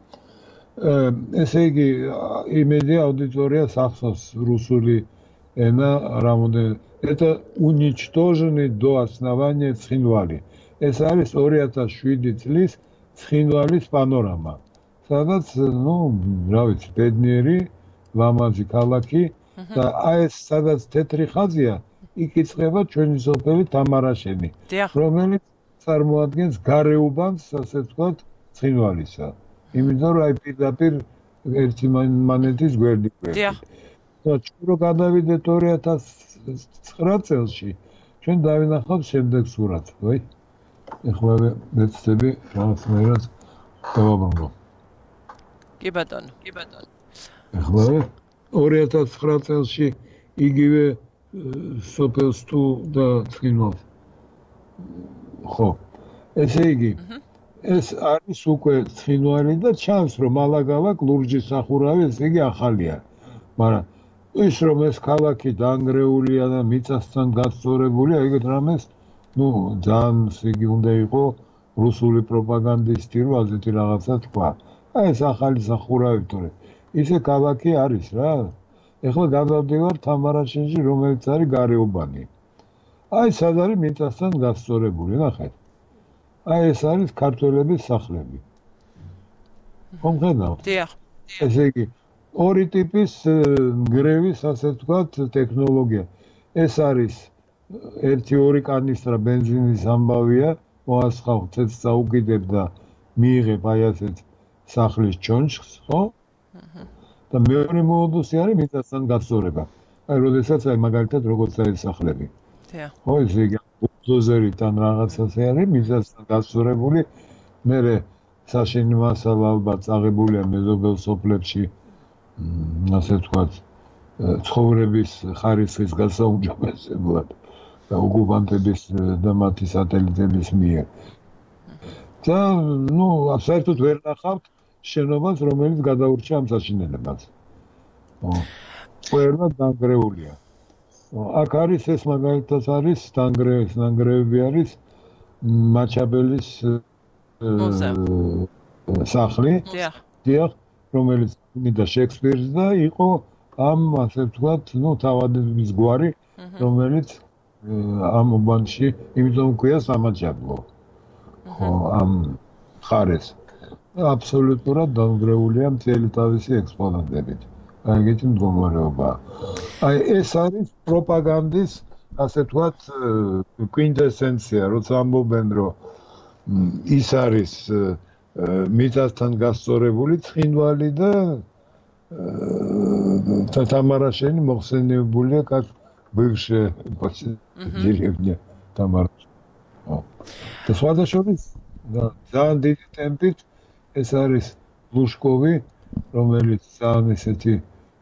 ესე იგი იმედი აუდიტორიას ახსოვს რუსული ენა რამოდენიმე. Это уничтоженный до основания Цхинвали. ეს არის ორი ათას შვიდი წლის ცხინვალის პანორამა. სადაც, ну, რა ვიცი, ბედნიერი, ლამაზი ქალაქი და აი ეს სადაც თეთრი ხაზია, იქ იწყება ჩვენი სოფელი თამარაშენი, რომელიც წარმოადგენს გარეუბანს, ასე ვთქვათ, ცხინვალისა. იმიტომ რომ აი პირდაპირ ერთმანეთის გვერდი გვერდი. და ჩვენ რო გადავიდეთ ორი ათას ცხრა წელში, ჩვენ დავინახავთ შემდეგ სურათს, ვაი. ეხლა მეცდები რაღაცნაირად დავაბრუნო. კი ბატონო, კი ბატონო. ეხლა ორი ათას ცხრა წელში იგივე სოფელს თუ და ცხინვალს. ხო. ესე იგი, ეს არის უკვე ცხინვარი და ჩანს რომ ალაგ-ალაგ ლურჯის სახურავი, ესე იგი ახალია. მაგრამ ის რომ ეს ქალაქი დაანგრეულია და მიწასთან გასწორებულია, ეგეთ რამეს, ну, ძალიან იგი უნდა იყო რუსული პროპაგანდისტი, რომ ასეთი რაღაცა თქვა. აი ეს ახალი სახურავი თორე. ისე ქალაქი არის რა. ეხლა გადავდივარ თამარაშენში, რომელიც არის გარეუბანი. აი სად არის მიწასთან გასწორებული, ნახეთ. აი ეს არის ქართველების სახლები. კონკრეტულად. დიახ. ესე იგი, ორი ტიპის გრევის, ასე ვთქვათ, ტექნოლოგია. ეს არის ერთი ორი კანისტრა ბენზინის ამბავია, მოასხავ ცეცხლს წაუკიდებ და მიიღებ აი ასეთ სახლის ჩონჩხს, ხო? და მეორე მოდუსი არის მიწასთან გასწორება. აი, როდესაც აი მაგალითად როგორც არის სახლები. დიახ. ხო, ესე იგი, ბულდოზერით ან რაღაცას არის მიწასთან გასწორებული, მერე საშენი მასალა ალბათ წაღებულია მეზობელ სოფლებში, ასე ვთქვათ, ცხოვრების ხარისხის გასაუმჯობესებლად და ოკუპანტების და მათი სატელიტების მიერ. და, ну, საერთოდ ვერ ნახავთ შენობას, რომელიც გადაურჩა ამ საშინელებას. ყველა დანგრეულია. აქ არის ეს მაგალითად არის დანგრევის, დანგრევები არის მაჩაბელის სახლი. დიახ. დიახ, რომელიც მინდა შექსპირს და იყო ამ, ასე ვთქვათ, ну, თავადების გვარი, რომელიც ამ უბანში, იმიტომ ქვია სამაჩაბლო. ხო, ამ ხარეს. აბსოლუტურად დანგრეულია მთელი თავისი ექსპონატებით. აი ეგეთი მდგომარეობა. აი ეს არის პროპაგანდის, ასე ვთქვათ, კვინტესენცია, როცა ამბობენ, რომ ის არის მიწასთან გასწორებული ცხინვალი და თამარაშენი მოხსენებულია კაც ბывшая деревня თამარაშენი. და სხვადასხვა ძალიან დიდი ტემპით ეს არის ლუშკოვი, რომელიც ძალიან ესეთი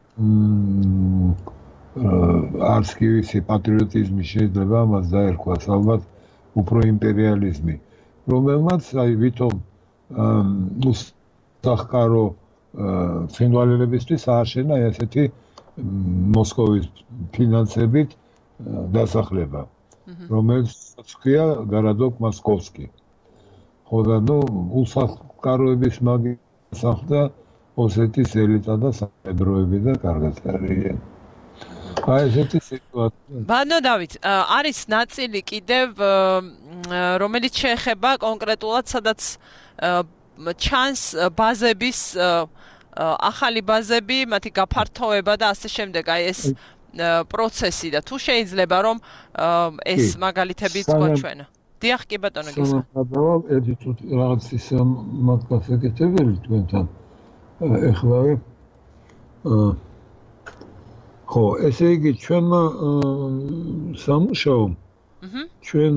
არც კი ვიცი პატრიოტიზმი შეიძლება ამას დაერქვას, ალბათ უფრო იმპერიალიზმი, რომელმაც აი ვითომ უსახკარო ცხინვალელებისთვის ააშენა ესეთი მოსკოვის ფინანსებით დასახლება, რომელიც ჰქვია გარადოკ მოსკოვსკი. ხო და ნუ უსახკაროების მაგი სახდა ოსეთის ელიტა და სამხედროები და კარგად არიან. აი ესეთი სიტუაცია. ბანო დავით, არის ნაწილი კიდევ რომელიც შეეხება კონკრეტულად სადაც ჩანს ბაზების ახალი ბაზები, მათი გაფართოება და ასე შემდეგ, აი ეს პროცესი და თუ შეიძლება რომ ეს მაგალითებიც გვაჩვენა. დიახ, კი ბატონო გესმენთ. სანამ ერთი წუთი რაღაც ისე მაგას ეკეთებელი თქვენთან. ეხლა ხო, ესე იგი ჩვენმა სამუშაომ ჩვენ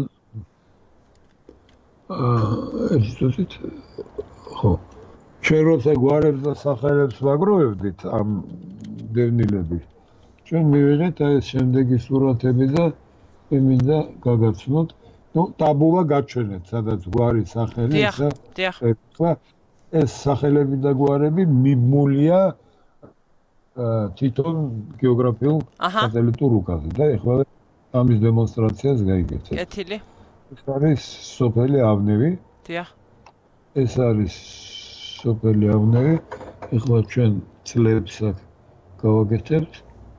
ერთი წუთით ხო ჩვენ როცა გვარებს და სახელებს ვაგროვებდით ამ დევნილების ჩვენ მივიღეთ აი ეს შემდეგი სურათები და მინდა გაგაცნოთ. ну ტაბულა გაჩვენეთ, სადაც გვარი სახელი ისა. დიახ. ეხლა ეს სახელები და გვარები მიმულია თვითონ გეოგრაფიულ სატელიტურ რუკაზე და ეხლა ამის დემონსტრაციას გაიგებთ. კეთილი. ეს არის სოფელი ავნევი. დიახ. ეს არის სოფელი ავნევი. ეხლა ჩვენ წლებს აქ გავაკეთებთ.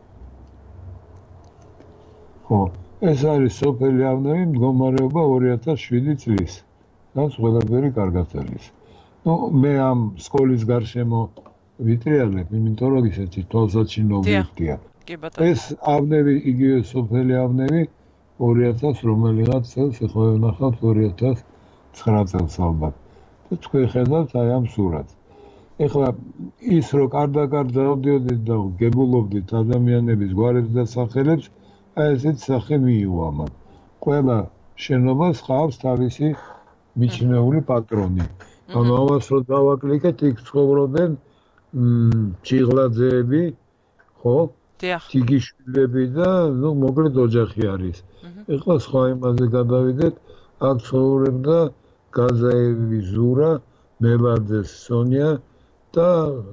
ხო, ეს არის სოფელი ავნევი, მდგომარეობა ორი ათას შვიდი წლის. და ყველაფერი კარგად არის. ну მე ამ სკოლის გარშემო ვიტრიალებ, იმიტომ რომ ისეთი თვალსაჩინო ობიექტია. კი ბატონო. ეს ავნევი, იგივე სოფელი ავნევი ორი ათას რომელიღაც წელს, ეხლა ვნახავთ ორი ათას ცხრა წელს ალბათ. და თქვენ ხედავთ აი ამ სურათს. ეხლა ის რომ კარდაკარ დავდიოდით და გებულობდით ადამიანების გვარებს და სახელებს, აი ესეთ სახე მიიღო ამან. ყველა შენობას ხავს თავისი მიჩნეული პატრონი. ანუ ამას რო დავაკლიკეთ, იქ ცხოვრობენ ჩიღლაძეები, ხო? დიახ. თიგიშვილები და ნუ მოკლედ ოჯახი არის. ეხლა სხვა იმაზე გადავიდეთ, აქ ცხოვრობდა გაზაევი ზურა, მელაძე სონია და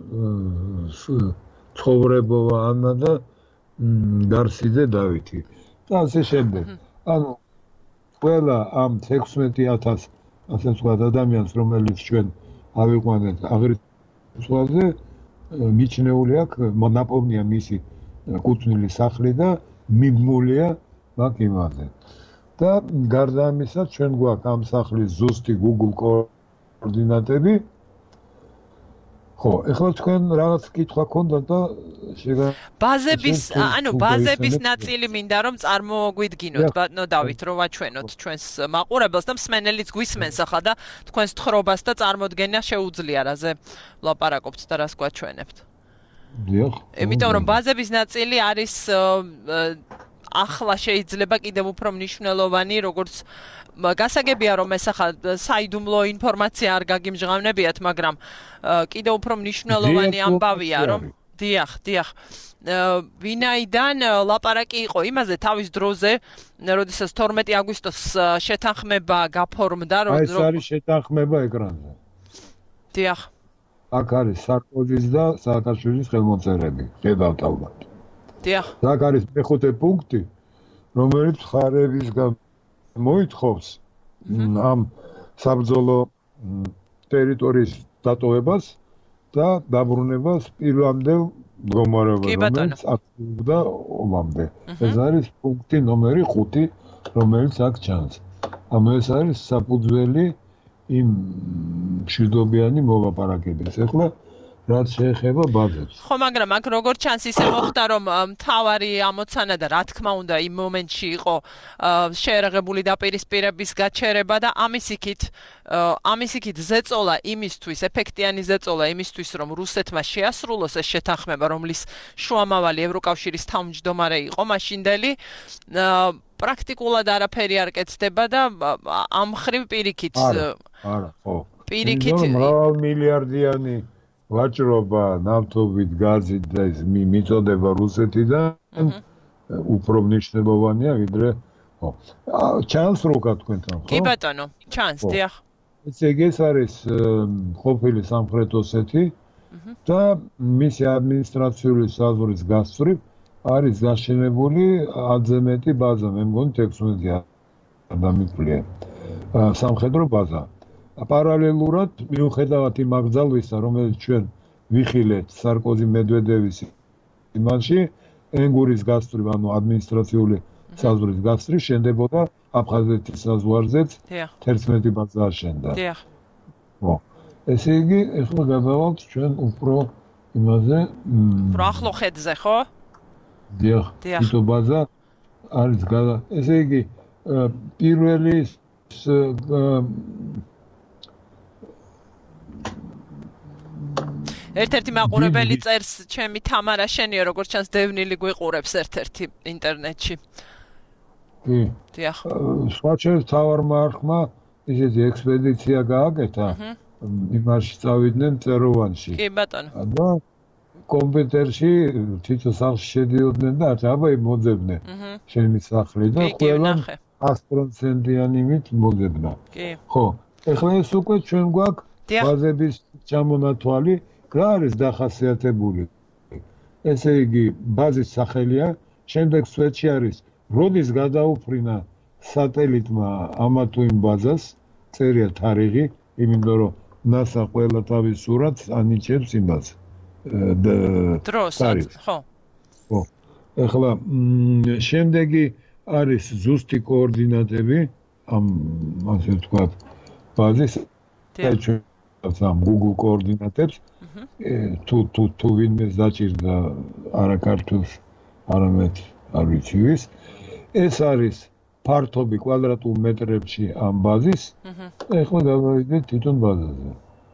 ცხოვრებოვა ანა და გარსიძე დავითი. და ასე შემდეგ. ანუ ყველა ამ ექვსმეტი ათას ასე ვთქვათ ადამიანს, რომელიც ჩვენ ავიყვანეთ აღრიცხვაზე, მიჩნეული აქვს მონაპოვნია მისი კუთვნილი სახლი და მიბმულია მაგ იმაზე. და გარდა ამისა, ჩვენ გვაქვს ამ სახლის ზუსტი Google კოორდინატები. ხო, ეხლა თქვენ რაღაც კითხვა გქონდათ და შეგა ბაზების, ანუ ბაზების ნაწილი მინდა რომ წარმოგვიდგინოთ, ბატონო დავით, რომ ვაჩვენოთ ჩვენს მაყურებელს და მსმენელიც გვისმენს ახლა და თქვენს თხრობას და წარმოდგენა შეუძლია რაზე ვლაპარაკობთ და რას გვაჩვენებთ. დიახ. იმიტომ რომ ბაზების ნაწილი არის ახლა შეიძლება კიდევ უფრო მნიშვნელოვანი, როგორც გასაგებია რომ ეს ახლა საიდუმლო ინფორმაცია არ გაგიმჟღავნებიათ, მაგრამ კიდევ უფრო მნიშვნელოვანი ამბავია რომ დიახ, დიახ. ვინაიდან ლაპარაკი იყო იმაზე თავის დროზე, როდესაც თორმეტი აგვისტოს შეთანხმება გაფორმდა, რომ აი ეს არის შეთანხმება ეკრანზე. დიახ. აქ არის სარკოზის და სააკაშვილის ხელმოწერები, ხედავთ ალბათ. დიახ. აქ არის მეხუთე პუნქტი, რომელიც მხარეებისგან მოითხოვს ამ საბრძოლო ტერიტორიის დატოვებას და დაბრუნებას პირვანდელ მდგომარეობაში, რომელიც აქტიურობდა ომამდე. ეს არის პუნქტი ნომერი ხუთი, რომელიც აქ ჩანს. ანუ ეს არის საფუძველი იმ მშვიდობიანი მოლაპარაკების. ეხლა რაც შეეხება ბაზებს. ხო, მაგრამ აქ როგორც ჩანს ისე მოხდა, რომ მთავარი ამოცანა და რა თქმა უნდა იმ მომენტში იყო შეერაღებული დაპირისპირების გაჩერება და ამის იქით ამის იქით ზეწოლა იმისთვის, ეფექტიანი ზეწოლა იმისთვის, რომ რუსეთმა შეასრულოს ეს შეთანხმება, რომლის შუამავალი ევროკავშირის თავმჯდომარე იყო მაშინდელი, პრაქტიკულად არაფერი არ კეთდება და ამ ხრივ პირიქით არა, ხო. პირიქით მრავალმილიარდიანი ვაჭრობა ნავთობით, გაზით და ის მიწოდება რუსეთიდან უფრო მნიშვნელოვანია ვიდრე ხო. ჩანს როკა თქვენთან, ხო? კი ბატონო, ჩანს, დიახ. ესე იგი ეს არის ყოფილი სამხრეთ ოსეთი და მისი ადმინისტრაციული საზღვრის გასწვრივ არის გაშენებული ათზე მეტი ბაზა, მე მგონი ექვსმეტი ადამიანია. სამხედრო ბაზა. პარალელურად მიუხედავად იმ აკრძალვისა, რომელიც ჩვენ ვიხილეთ სარკოზი მედვედევის იმანში, ენგურის გასწვრივ, ანუ ადმინისტრაციული საზღვრის გასწვრივ შენდებოდა აფხაზეთის საზღვარზეც თერთმეტი ბაზა აშენდა. დიახ. ხო. ესე იგი, ეხლა გადავალთ ჩვენ უფრო იმაზე, უფრო ახლო ხედზე, ხო? დიახ. თითო ბაზა არის გადა. ესე იგი, პირველი ერთ-ერთი მაყურებელი წერს, ჩემი თამარა შენია, როგორც ჩანს დევნილი გვიყურებს ერთ-ერთი ინტერნეტში. კი. დიახ. სხვა ჩემს თავარმარხმა ისეთი ექსპედიცია გააკეთა, იმაში წავიდნენ წეროვანში. კი ბატონო. და კომპიუტერში თითო სახლში შედიოდნენ და აბა მოძებდნენ შენი სახლი და ყველა ას პროცენტიანი მით მოძებნა. კი. ხო, ეხლა ეს უკვე ჩვენ გვაქვს ბაზების ჩამონათვალი, რა არის დახასიათებული. ესე იგი, ბაზის სახელია, შემდეგ სვეტში არის, როდის გადაუფრინა სატელიტმა ამა თუ იმ ბაზას, წერია თარიღი, იმიტომ რომ ნასა ყველა თავის სურათს ანიჭებს იმას. დროს, ხო. ხო. ეხლა შემდეგი არის ზუსტი კოორდინატები ამ ასე ვთქვათ ბაზის ამ Google კოორდინატებს თუ თუ თუ ვინმეს დაჭირდა არა ქართულს არამედ არ ვიცი ვის ეს არის ფართობი კვადრატულ მეტრებში ამ ბაზის ეხლა დავიდეთ თვითონ ბაზაზე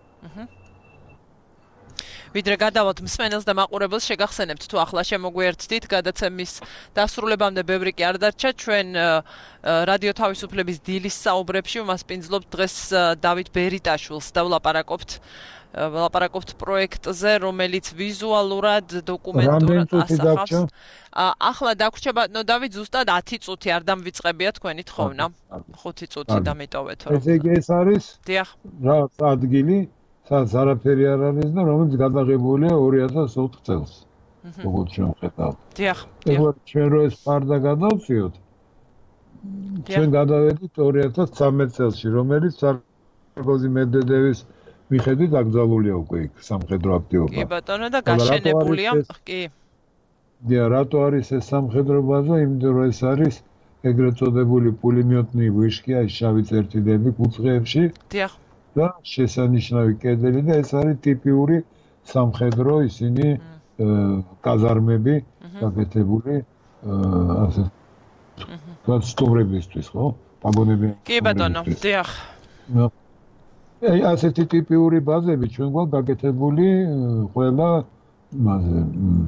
ვიდრე გადავალთ მსმენელს და მაყურებელს შეგახსენებთ თუ ახლა შემოგვიერთდით გადაცემის დასრულებამდე ბევრი კი არ დარჩა ჩვენ რადიო თავისუფლების დილის საუბრებში ვმასპინძლობთ დღეს დავით ბერიტაშვილს და ვლაპარაკობთ ველაპარაკობთ პროექტზე, რომელიც ვიზუალურად, დოკუმენტურად ასახავს. ახლა დაგვრჩა ბატონო დავით ზუსტად ათი წუთი არ დამვიწყებია თქვენი თხოვნა. ხუთი წუთი დამიტოვეთ რომ. ესე იგი ეს არის დიახ. რა ადგილი, სადაც არაფერი არ არის და რომელიც გადაღებულია ორი ათას ოთხ წელს. როგორც შევხედავთ. დიახ. ეხლა ჩვენ რო ეს ფარდა გადავწიოთ. ჩვენ გადავედით ორი ათას ცხრამეტ წელსში, რომელიც სარკოზი მედვედევის მიხედვით აკრძალულია უკვე იქ სამხედრო აქტივობა. კი ბატონო და გაშენებულია, კი. და რატო არის ეს სამხედრო ბაზა? იმიტომ რომ ეს არის ეგრეთ წოდებული პულემიოტნი ვიშკია, შავი წერტილები კუთხეებში. დიახ. და შესანიშნავი კედელი და ეს არის ტიპიური სამხედრო ისინი კაზარმები გაკეთებული ასე ვთქვათ სტუმრებისთვის, ხო? ვაგონები. კი ბატონო, დიახ. აი ასეთი ტიპიური ბაზები ჩვენ გვაქვს გაკეთებული ყველა მასე.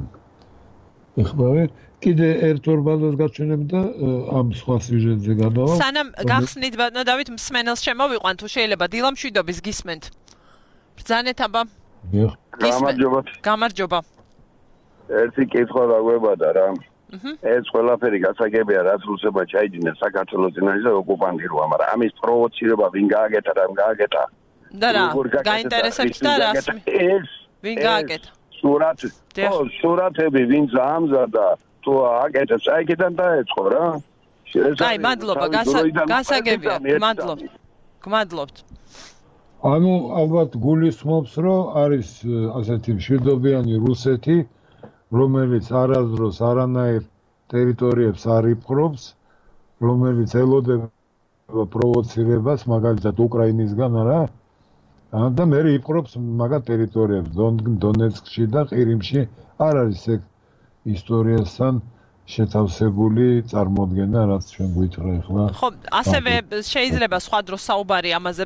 ეხლა კიდე ერთ ორ ბაზას გაჩვენებ და ამ სხვა სიუჟეტზე გადავალ. სანამ გახსნით ბატონო დავით მსმენელს შემოვიყვან თუ შეიძლება დილა მშვიდობის გისმენთ. ბრძანეთ აბა. დიახ. გამარჯობა. გამარჯობა. ერთი კითხვა დაგვებადა რა. ეს ყველაფერი გასაგებია რაც რუსებმა ჩაიდინეს საქართველოს წინაშე ოკუპანტი როა, მაგრამ ამის პროვოცირება ვინ გააკეთა და გააკეთა? და რა, გაინტერესებს და რას? ეს ვინ გააკეთა? სურათი. ხო, სურათები ვინც ამზადა, თუ აკეთეს, აიკიდან დაეწყო რა. აი, მადლობა, გასაგებია, გმადლობთ. გმადლობთ. ანუ ალბათ გულისხმობს, რომ არის ასეთი მშვიდობიანი რუსეთი, რომელიც არასდროს არანაირ ტერიტორიებს არ იპყრობს, რომელიც ელოდება პროვოცირებას, მაგალითად უკრაინისგან არა, და მე იპყრობს მაგათ ტერიტორიებს დონეცკში და ყირიმში. არ არის ეგ ისტორიასთან შეთავსებული წარმოდგენა, რაც ჩვენ გვითხრა ახლა. ხო, ასევე შეიძლება სხვა დროს საუბარი ამაზე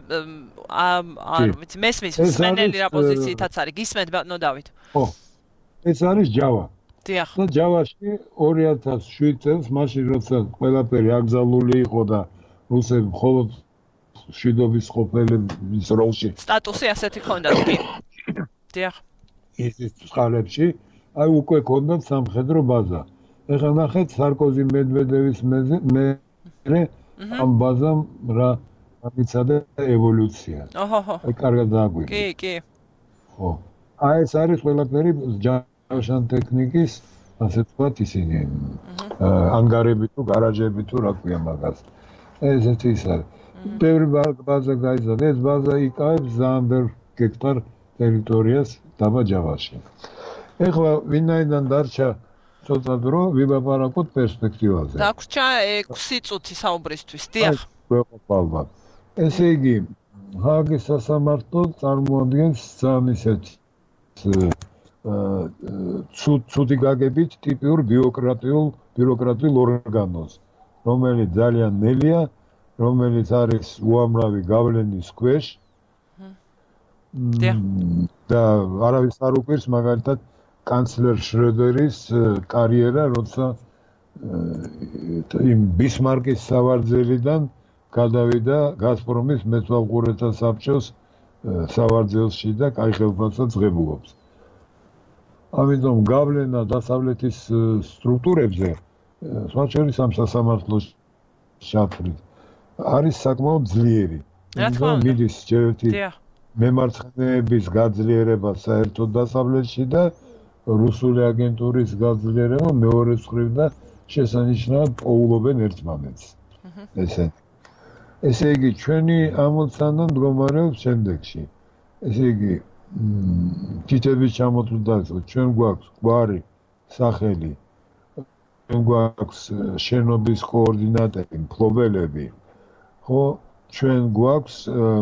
არ ვიცი, მესმის მსმენელი რა პოზიციითაც არის. გისმენთ ბატონო დავით? ხო. ეს არის ჯავა. დიახ. და ჯავაში ორი ათას შვიდ წელს, მაშინ როცა ყველაფერი აკრძალული იყო და რუსები მხოლოდ მშვიდობის ყოფილების როლში. სტატუსი ასეთი ჰქონდათ კი. დიახ. ის წყალებში, აი უკვე ჰქონდათ სამხედრო ბაზა. ეხლა ნახეთ სარკოზი მედვედევის მერე ამ ბაზამ რა მიცადა ევოლუცია. ოჰოჰო. აი კარგად დააგვირდა. კი, კი. ხო. აი ეს არის ყველაფერი ჯავშან ტექნიკის, ასე ვთქვათ, ისინი ანგარები თუ გარაჟები თუ რა ქვია მაგას. ესეთი ის არის. ბევრი ბაზა გაიზარდა, ეს ბაზა იკავებს ძალიან ბევრ ჰექტარ ტერიტორიას დაბა ჯავაში. ეხლა ვინაიდან დარჩა ცოტა დრო, ვიბაპარაკოთ პერსპექტივაზე. დაგვრჩა ექვსი წუთი საუბრისთვის, დიახ. ალბათ. ესე იგი, ჰააგის სასამართლო წარმოადგენს ძალიან ისეთ ცუდი გაგებით ტიპიურ ბიუროკრატიულ ბიუროკრატიულ ორგანოს, რომელიც ძალიან ნელია, რომელიც არის უამრავი გავლენის ქვეშ. და არავის არ უყვირს მაგალითად კანცლერ შრედერის კარიერა, როცა იმ ბისმარკის სავარძელიდან გადავიდა გაზპრომის მეთვალყურეთა საბჭოს სავარძელში და კაი ხელფასად ზღებულობს. ამიტომ გავლენა დასავლეთის სტრუქტურებზე, სხვა შორის ამ სასამართლოს შაფრით, არის საკმაოდ ძლიერი. რა თქმა უნდა. მიდის ჯერეთი მემარცხენეების გაძლიერება საერთოდ დასავლეთში და რუსული აგენტურის გაძლიერება მეორე მხრივ და შესანიშნავად პოულობენ ერთმანეთს. ესე ესე იგი ჩვენი ამოცანა მდგომარეობს შემდეგში. ესე იგი თითების ჩამოთვლა ჩვენ გვაქვს გვარი, სახელი, ჩვენ გვაქვს შენობის კოორდინატები, მფლობელები. ხო, ჩვენ გვაქვს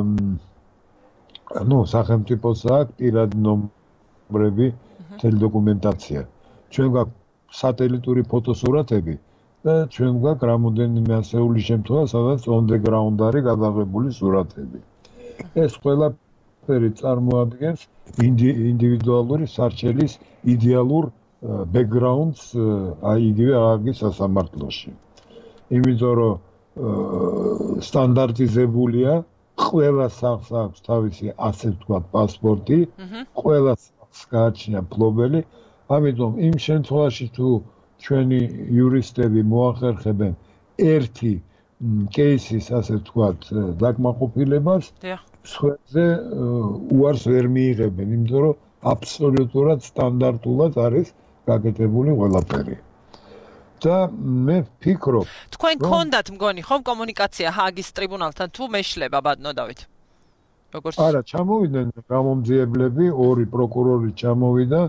ну, სახელმწიფოს აქვს პირადი ნომრები, მთელი დოკუმენტაცია. ჩვენ გვაქვს სატელიტური ფოტოსურათები და ჩვენ გვაქვს რამოდენიმე ასეული შემთხვევა, სადაც on the ground არის გადაღებული სურათები. ეს ყველაფერი წარმოადგენს ინდივიდუალური სარჩელის იდეალურ backgrounds აი იგივე ააგის სასამართლოში. იმიტომ რომ სტანდარტიზებულია ყველა სახს აქვს თავისი ასე ვთქვათ პასპორტი, ყველა სახს გააჩნია მფლობელი, ამიტომ იმ შემთხვევაში თუ ჩვენი იურისტები მოახერხებენ ერთი кейსის ასე ვთქვათ დაკმაყოფილებას, სხვებზე უარს ვერ მიიღებენ, იმიტომ რომ აბსოლუტურად სტანდარტულად არის გაკეთებული ყველაფერი. და მე ვფიქრობ, თქვენ გქონდათ მგონი ხომ კომუნიკაცია ჰააგის ტრიბუნალთან თუ მეშლება ბატონო დავით? როგორც არა, ჩამოვიდნენ გამომძიებლები, ორი პროკურორი ჩამოვიდა.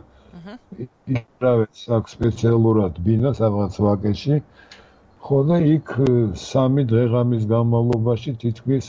ირავეთ აქ სპეციალურად ბინა რაღაც ვაკეში. ხო და იქ სამი დღე-ღამის განმავლობაში თითქმის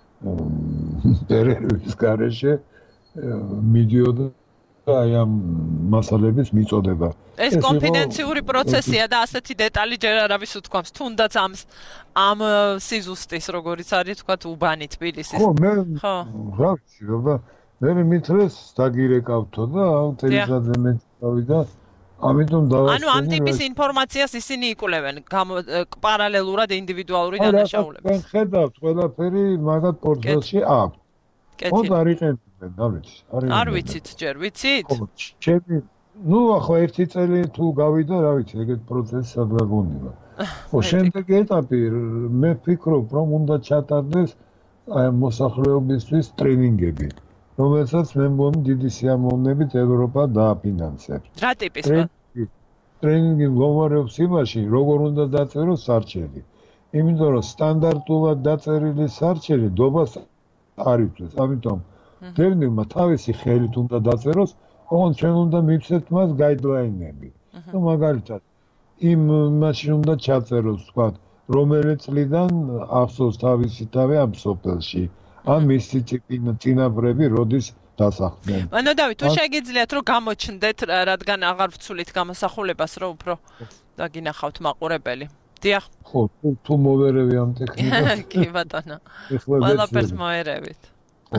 პერერვის გარეშე მიდიოდა აი ამ მასალების მიწოდება. ეს კონფიდენციური პროცესია და ასეთი დეტალი ჯერ არავის უთქვამს, თუნდაც ამ ამ სიზუსტის როგორიც არის თქვა უბანი თბილისის. ხო, მე რა ვიცი, რა მე მითხრეს დაგირეკავთო და თელიზადე მე წავიდა. ამიტომ დავასწრე. ანუ ამ ტიპის ინფორმაციას ისინი იკვლევენ პარალელურად ინდივიდუალური დანაშაულებით. მე ხედავთ ყველაფერი მაგათ პორტფელში აქვს. ხო, არიყენებენ, არ ვიცი. არ ვიცით ჯერ, ვიცით? ხო, ჩემი ნუ ახლა ერთი წელი თუ გავიდა, რა ვიცი, ეგეთ პროცესი სად გაგონილა. ხო, შემდეგი ეტაპი მე ვფიქრობ, რომ უნდა ჩატარდეს აი მოსახლეობისთვის ტრენინგები, რომელსაც მე მგონი დიდი სიამოვნებით ევროპა დააფინანსებს. რა ტიპის? ტრენინგი მდგომარეობს იმაში, როგორ უნდა დაწეროს სარჩელი. იმიტომ რომ სტანდარტულად დაწერილი სარჩელი დობას არ იწვევს. ამიტომ დევნილმა თავისი ხელით უნდა დაწეროს, ოღონდ ჩვენ უნდა მივცეთ მას გაიდლაინები. ну მაგალითად იმ მაშინ უნდა ჩაწეროს, თქვა, რომელი წლიდან ახსოვს თავისი თავი ამ სოფელში. ან მისი წინაპრები როდის დასახლდნენ. ანუ დავით, თუ შეგიძლიათ რომ გამოჩნდეთ, რადგან აღარ ვცულით გამოსახულებას, რომ უფრო დაგინახავთ მაყურებელი. დიახ. ხო, თუ მოვერევი ამ ტექნიკას. კი ბატონო. ყველაფერს მოერევით. ხო.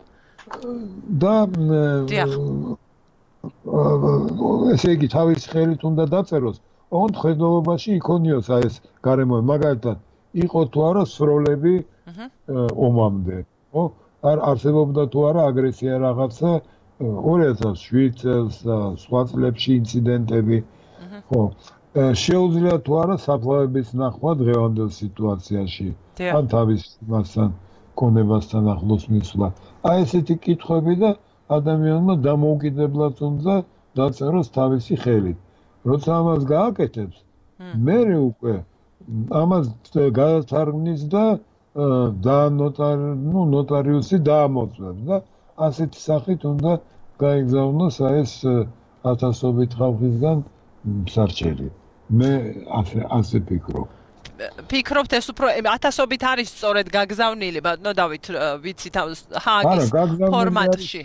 და დიახ. ესე იგი თავის ხელით უნდა დაწეროს, ოღონდ ხედველობაში იქონიოს აი ეს გარემოება, მაგალითად, იყო თუ არა სროლები ომამდე. ხო? არ არსებობდა თუ არა აგრესია რაღაცა ორი ათას შვიდ წელს და სხვა წლებში ინციდენტები. ხო. შეუძლია თუ არა საფლავების ნახვა დღევანდელ სიტუაციაში. ან თავის მასთან კონებასთან ახლოს მისვლა. აი ესეთი კითხვები და ადამიანმა დამოუკიდებლად უნდა დაწეროს თავისი ხელით. როცა ამას გააკეთებს, მე უკვე ამას გადათარგმნის და და ნოტარ, ну, ნოტარიუსი დაამოწმებს და ასეთი სახით უნდა გაიგზავნოს აი ეს ათასობით ხალხისგან სარჩელი. მე ასე ასე ფიქრობ. ფიქრობთ ეს უფრო ათასობით არის სწორედ გაგზავნილი, ბატონო დავით, ვიცით ჰააგის ფორმატში.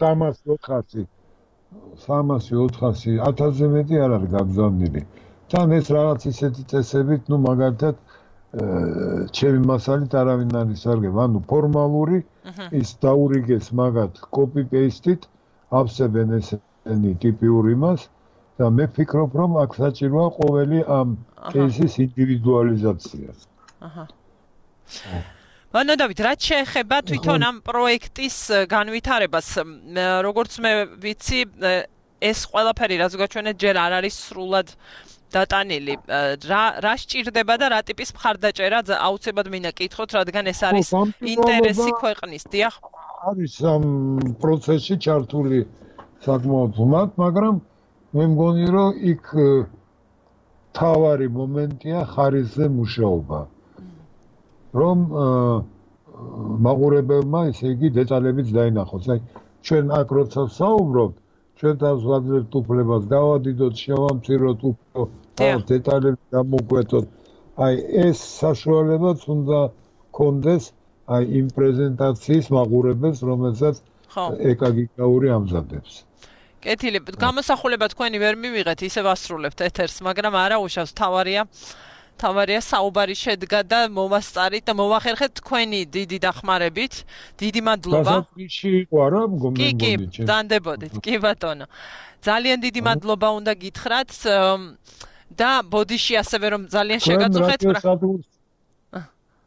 სამასი ოთხასი ათასზე მეტი არ არის გაგზავნილი. თან ეს რაღაც ისეთი წესებით, ну, მაგალითად ჩემი მასალით არავინ არ ისარგება, ანუ ფორმალური ის დაურიგეს მაგათ copy paste-ით, ავსებენ ესენი ტიპიურ იმას და მე ვფიქრობ, რომ აქ საჭიროა ყოველი ამ кейსის ინდივიდუალიზაცია. აჰა. ბატონო დავით, რაც შეეხება თვითონ ამ პროექტის განვითარებას, როგორც მე ვიცი, ეს ყველაფერი რაც გაჩვენეთ ჯერ არ არის სრულად დატანილი. რა რა სჭირდება და რა ტიპის მხარდაჭერა აუცილებლად მინდა კითხოთ, რადგან ეს არის ინტერესი ქვეყნის, დიახ? არის ამ პროცესში ჩართული საკმაოდ ღრმად, მაგრამ მე მგონი, რომ იქ თავარი მომენტია ხარისზე მუშაობა. რომ მაყურებელმა ისე იგი დეტალებიც დაინახოს. აი ჩვენ აქ როცა ვსაუბრობთ, ჩვენ თავს ვაძლევთ უფლებას გავადიდოთ, შევამციროთ უფრო დეტალებს გამოგვეთოთ. აი ეს საშუალებაც უნდა კონდეს აი იმ პრეზენტაციის მაყურებელს, რომელსაც ეკაგიკაური ამზადებს. კეთილი, გამოსახულება თქვენი ვერ მივიღეთ, ისევ ასრულებთ ეთერს, მაგრამ არა უშავს, თავარია თავარია საუბარი შედგა და მოვასწარით და მოვახერხეთ თქვენი დიდი დახმარებით. დიდი მადლობა. გასაკვირში იყო არა მგონი. კი, კი, დანდებოდით, კი ბატონო. ძალიან დიდი მადლობა უნდა გითხრათ და ბოდიში ასევე რომ ძალიან შეგაწუხეთ.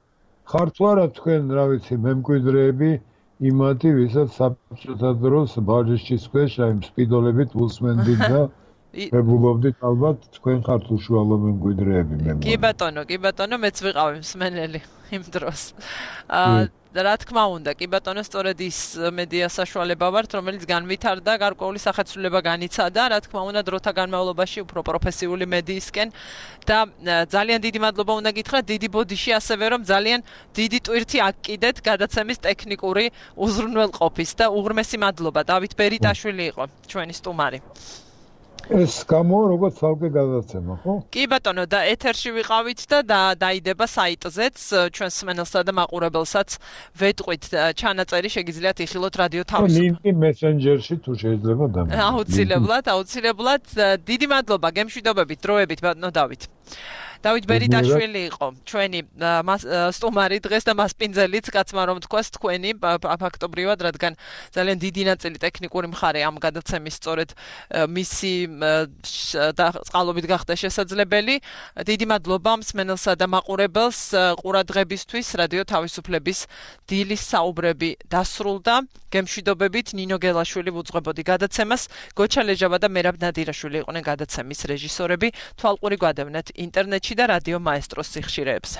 ხარ თუ არა თქვენ რა ვიცი მემკვიდრეები იმათი ვისაც საბჭოთა დროს ბაჟიშჩის ქვეშ აი სპიდოლებით უსმენდით და მეგობრობდით ალბათ თქვენ ხართ უშუალო მემკვიდრეები მე კი ბატონო კი ბატონო მეც ვიყავი მსმენელი იმ დროს აა რა თქმა უნდა კი ბატონო სწორედ ის მედია საშუალება ვართ რომელიც განვითარდა გარკვეული სახეცვლილება განიცადა რა თქმა უნდა დროთა განმავლობაში უფრო პროფესიული მედიისკენ და ძალიან დიდი მადლობა უნდა გითხრათ დიდი ბოდიში ასევე რომ ძალიან დიდი ტვირთი აკიდეთ გადაცემის ტექნიკური უზრუნველყოფის და უღრმესი მადლობა დავით ბერიტაშვილი იყო ჩვენი სტუმარი ეს გამო როგორც თალკე გადაცემა ხო? კი ბატონო და ეთერში ვიყავით და დაიდება საიტზეც ჩვენს მსმენელსა და მაყურებელსაც ვეტყვით ჩანაწერი შეგიძლიათ იხილოთ რადიო თავისუფლება. ლინკი მესენჯერში თუ შეიძლება დამო. აუცილებლად, აუცილებლად დიდი მადლობა გემშვიდობებით დროებით ბატონო დავით. დავით ბერიტაშვილი იყო ჩვენი სტუმარი დღეს და მას პინძელიც კაცმა რომ თქვას თქვენი ფაქტობრივად რადგან ძალიან დიდი ნაწილი ტექნიკური მხარე ამ გადაცემის სწორედ მისი წყალობით გახდა შესაძლებელი დიდი მადლობა მსმენელსა და მაყურებელს ყურადღებისთვის რადიო თავისუფლების დილის საუბრები დასრულდა გემშვიდობებით ნინო გელაშვილი ვუძღვებოდი გადაცემას გოჩა ლეჟავა და მერაბ ნადირაშვილი იყვნენ გადაცემის რეჟისორები თვალყური გვადევნეთ ინტერნეტში და რადიო მაესტროს სიხშირეებზე.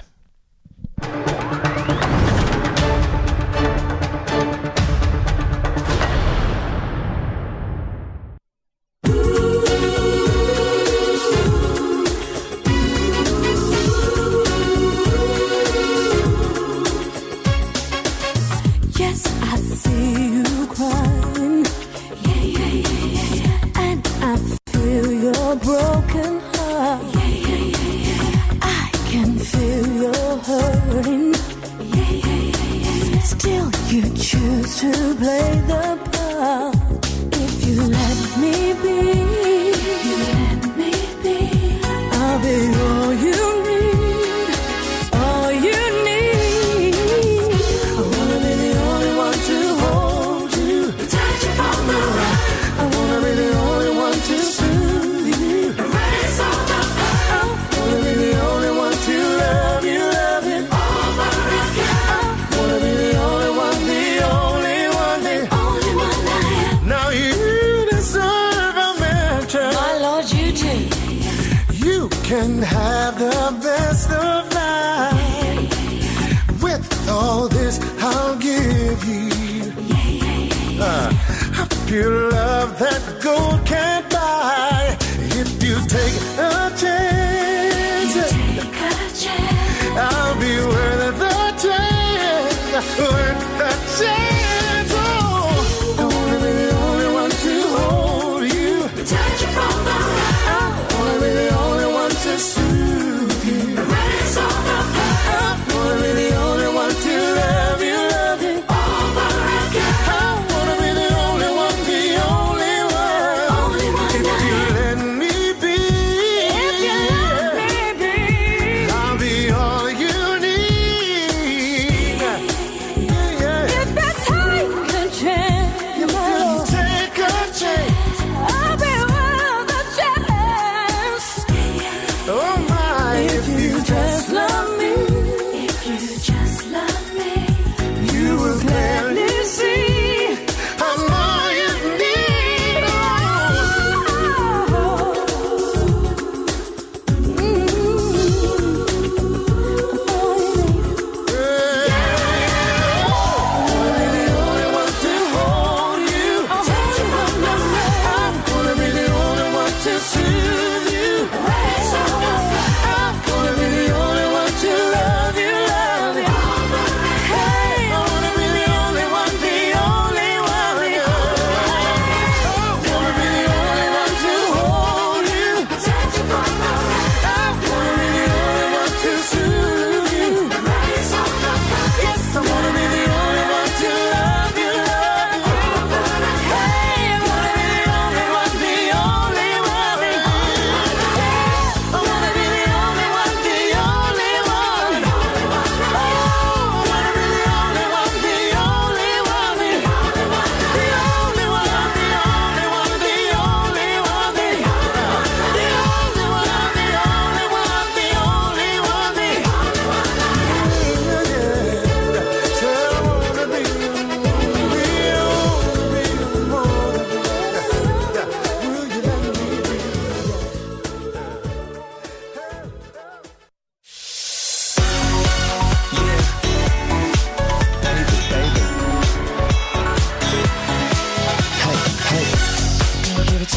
Yes, I see you crying. Yeah, yeah, yeah, yeah, yeah. And I feel your broken heart. Yeah, yeah, yeah, yeah. I can feel your hurting. Yeah, yeah, yeah, yeah. Still, you choose to play the part. If you let me be, if you let me be, I'll be all you need, all you need. I wanna be the only one to hold you, touch you from the right. I wanna be the only one to soothe you, erase all the pain. I wanna be the only one to love you, love you over again. I wanna be the only one, the only one, the only one I am. Now you deserve a mansion. My Lord, you do. You can have the best of life. With all this, I'll give you uh, a pure love that gold can't buy. If you take a chance, Take a chance. I'll be worth the chance, worth the chance. Oh, I wanna be the only one to hold you, Touch you from the right. I wanna be the only one to soothe you, Erase all the pain. I wanna be the only one to love you, love you Over again. I wanna be the only one, the only one. Only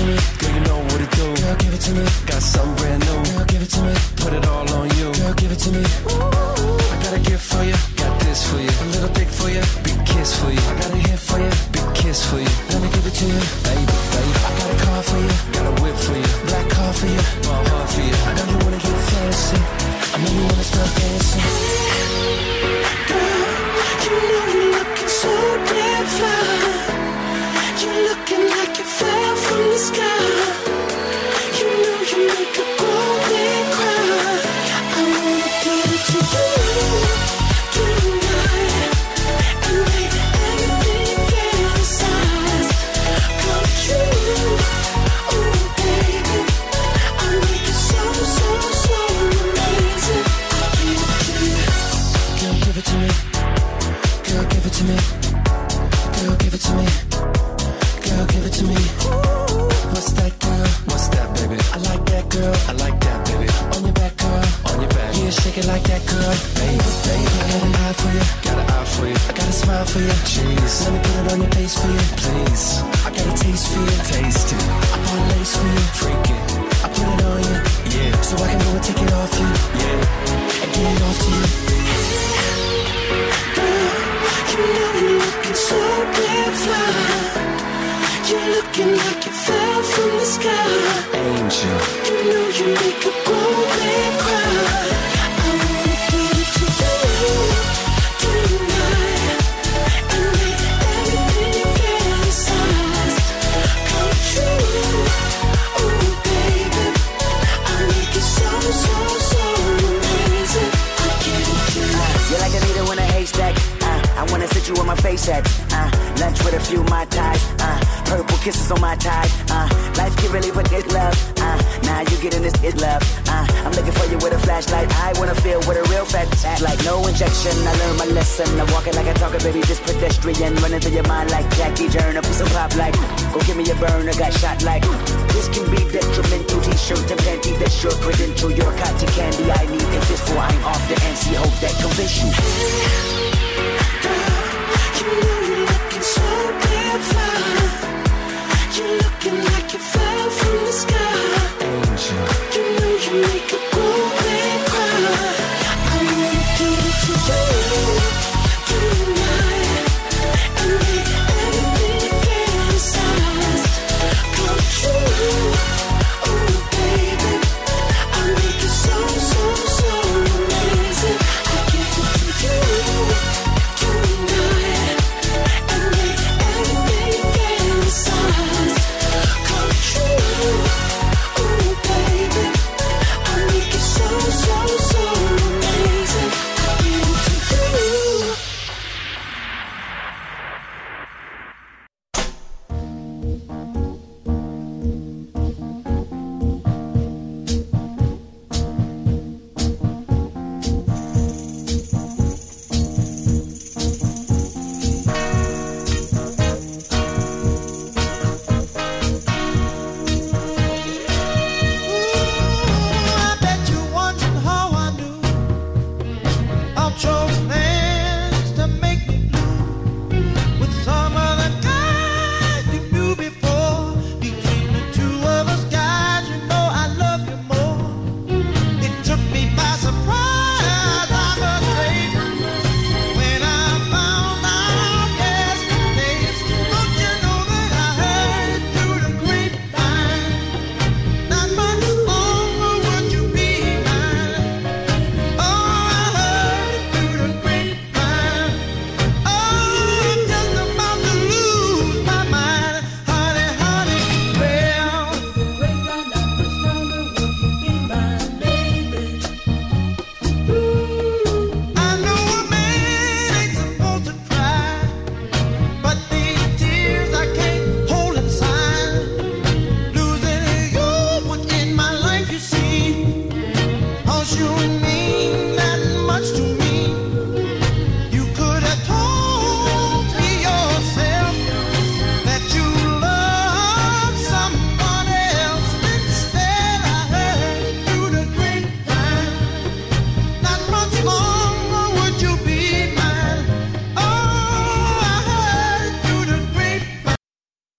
me, girl, you know what to do. Girl, give it to me, got something brand new. Girl, give it to me, put it all on you. Girl, give it to me. Ooh, I got a gift for you, got this for you. A little dick for you, big kiss for you. I got a hit for you, big kiss for you. Let me give it to you, baby, baby. I got a car for you, got a whip for you. Black car for you, my heart for you. I know you wanna get fancy, I know you wanna start dancing. Girl, you know you're looking so damn fly. You're looking like you fell from the sky. You know you make a grown man cry. I wanna give it to you tonight and make everything you fantasize come true. Oh baby, I make it so so so amazing. I'll give it to you. Girl, give it to me. Girl, give it to me. Girl, give it to me. Girl, give it to me. What's that, girl? What's that, baby? I like that, girl. I like that, baby. On your back, girl. On your back. Yeah, shake it like that, girl. Baby, baby. I got an eye for you. Got an eye for you. I got a smile for you. Jeez. Let me put it on your face for you. Please. I got a taste for you. Taste it. I bought a lace for you. Freak it. I put it on you. Yeah. So I can go and take it off you. Yeah. And get it off to you. Girl, you know you're looking so damn fly. You're looking like you fell from the sky. Angel. You know you make a grown man cry. I wanna give it to you tonight and make everything you fantasize come true. Oh baby, I make it so so so amazing. I give it to you. You're like a needle in a haystack. Uh, I wanna sit you on my face at. Uh, lunch with a few Mai Tais. Uh, purple kisses on my tie. Uh, life can really put it love. Uh, now you getting this it love. Uh, I'm looking for you with a flashlight. I wanna feel what a real fat act like. No injection. I learned my lesson. I'm walking like a talker, baby. This pedestrian running through your mind like Jackie Turner. Piece of pop like. Go give me a burner. Got shot like. This can be detrimental. T-shirt and panty. That's your credential. Your cotton candy. I need this before I'm off the N C. Hope that convince you. Girl, you know you're looking so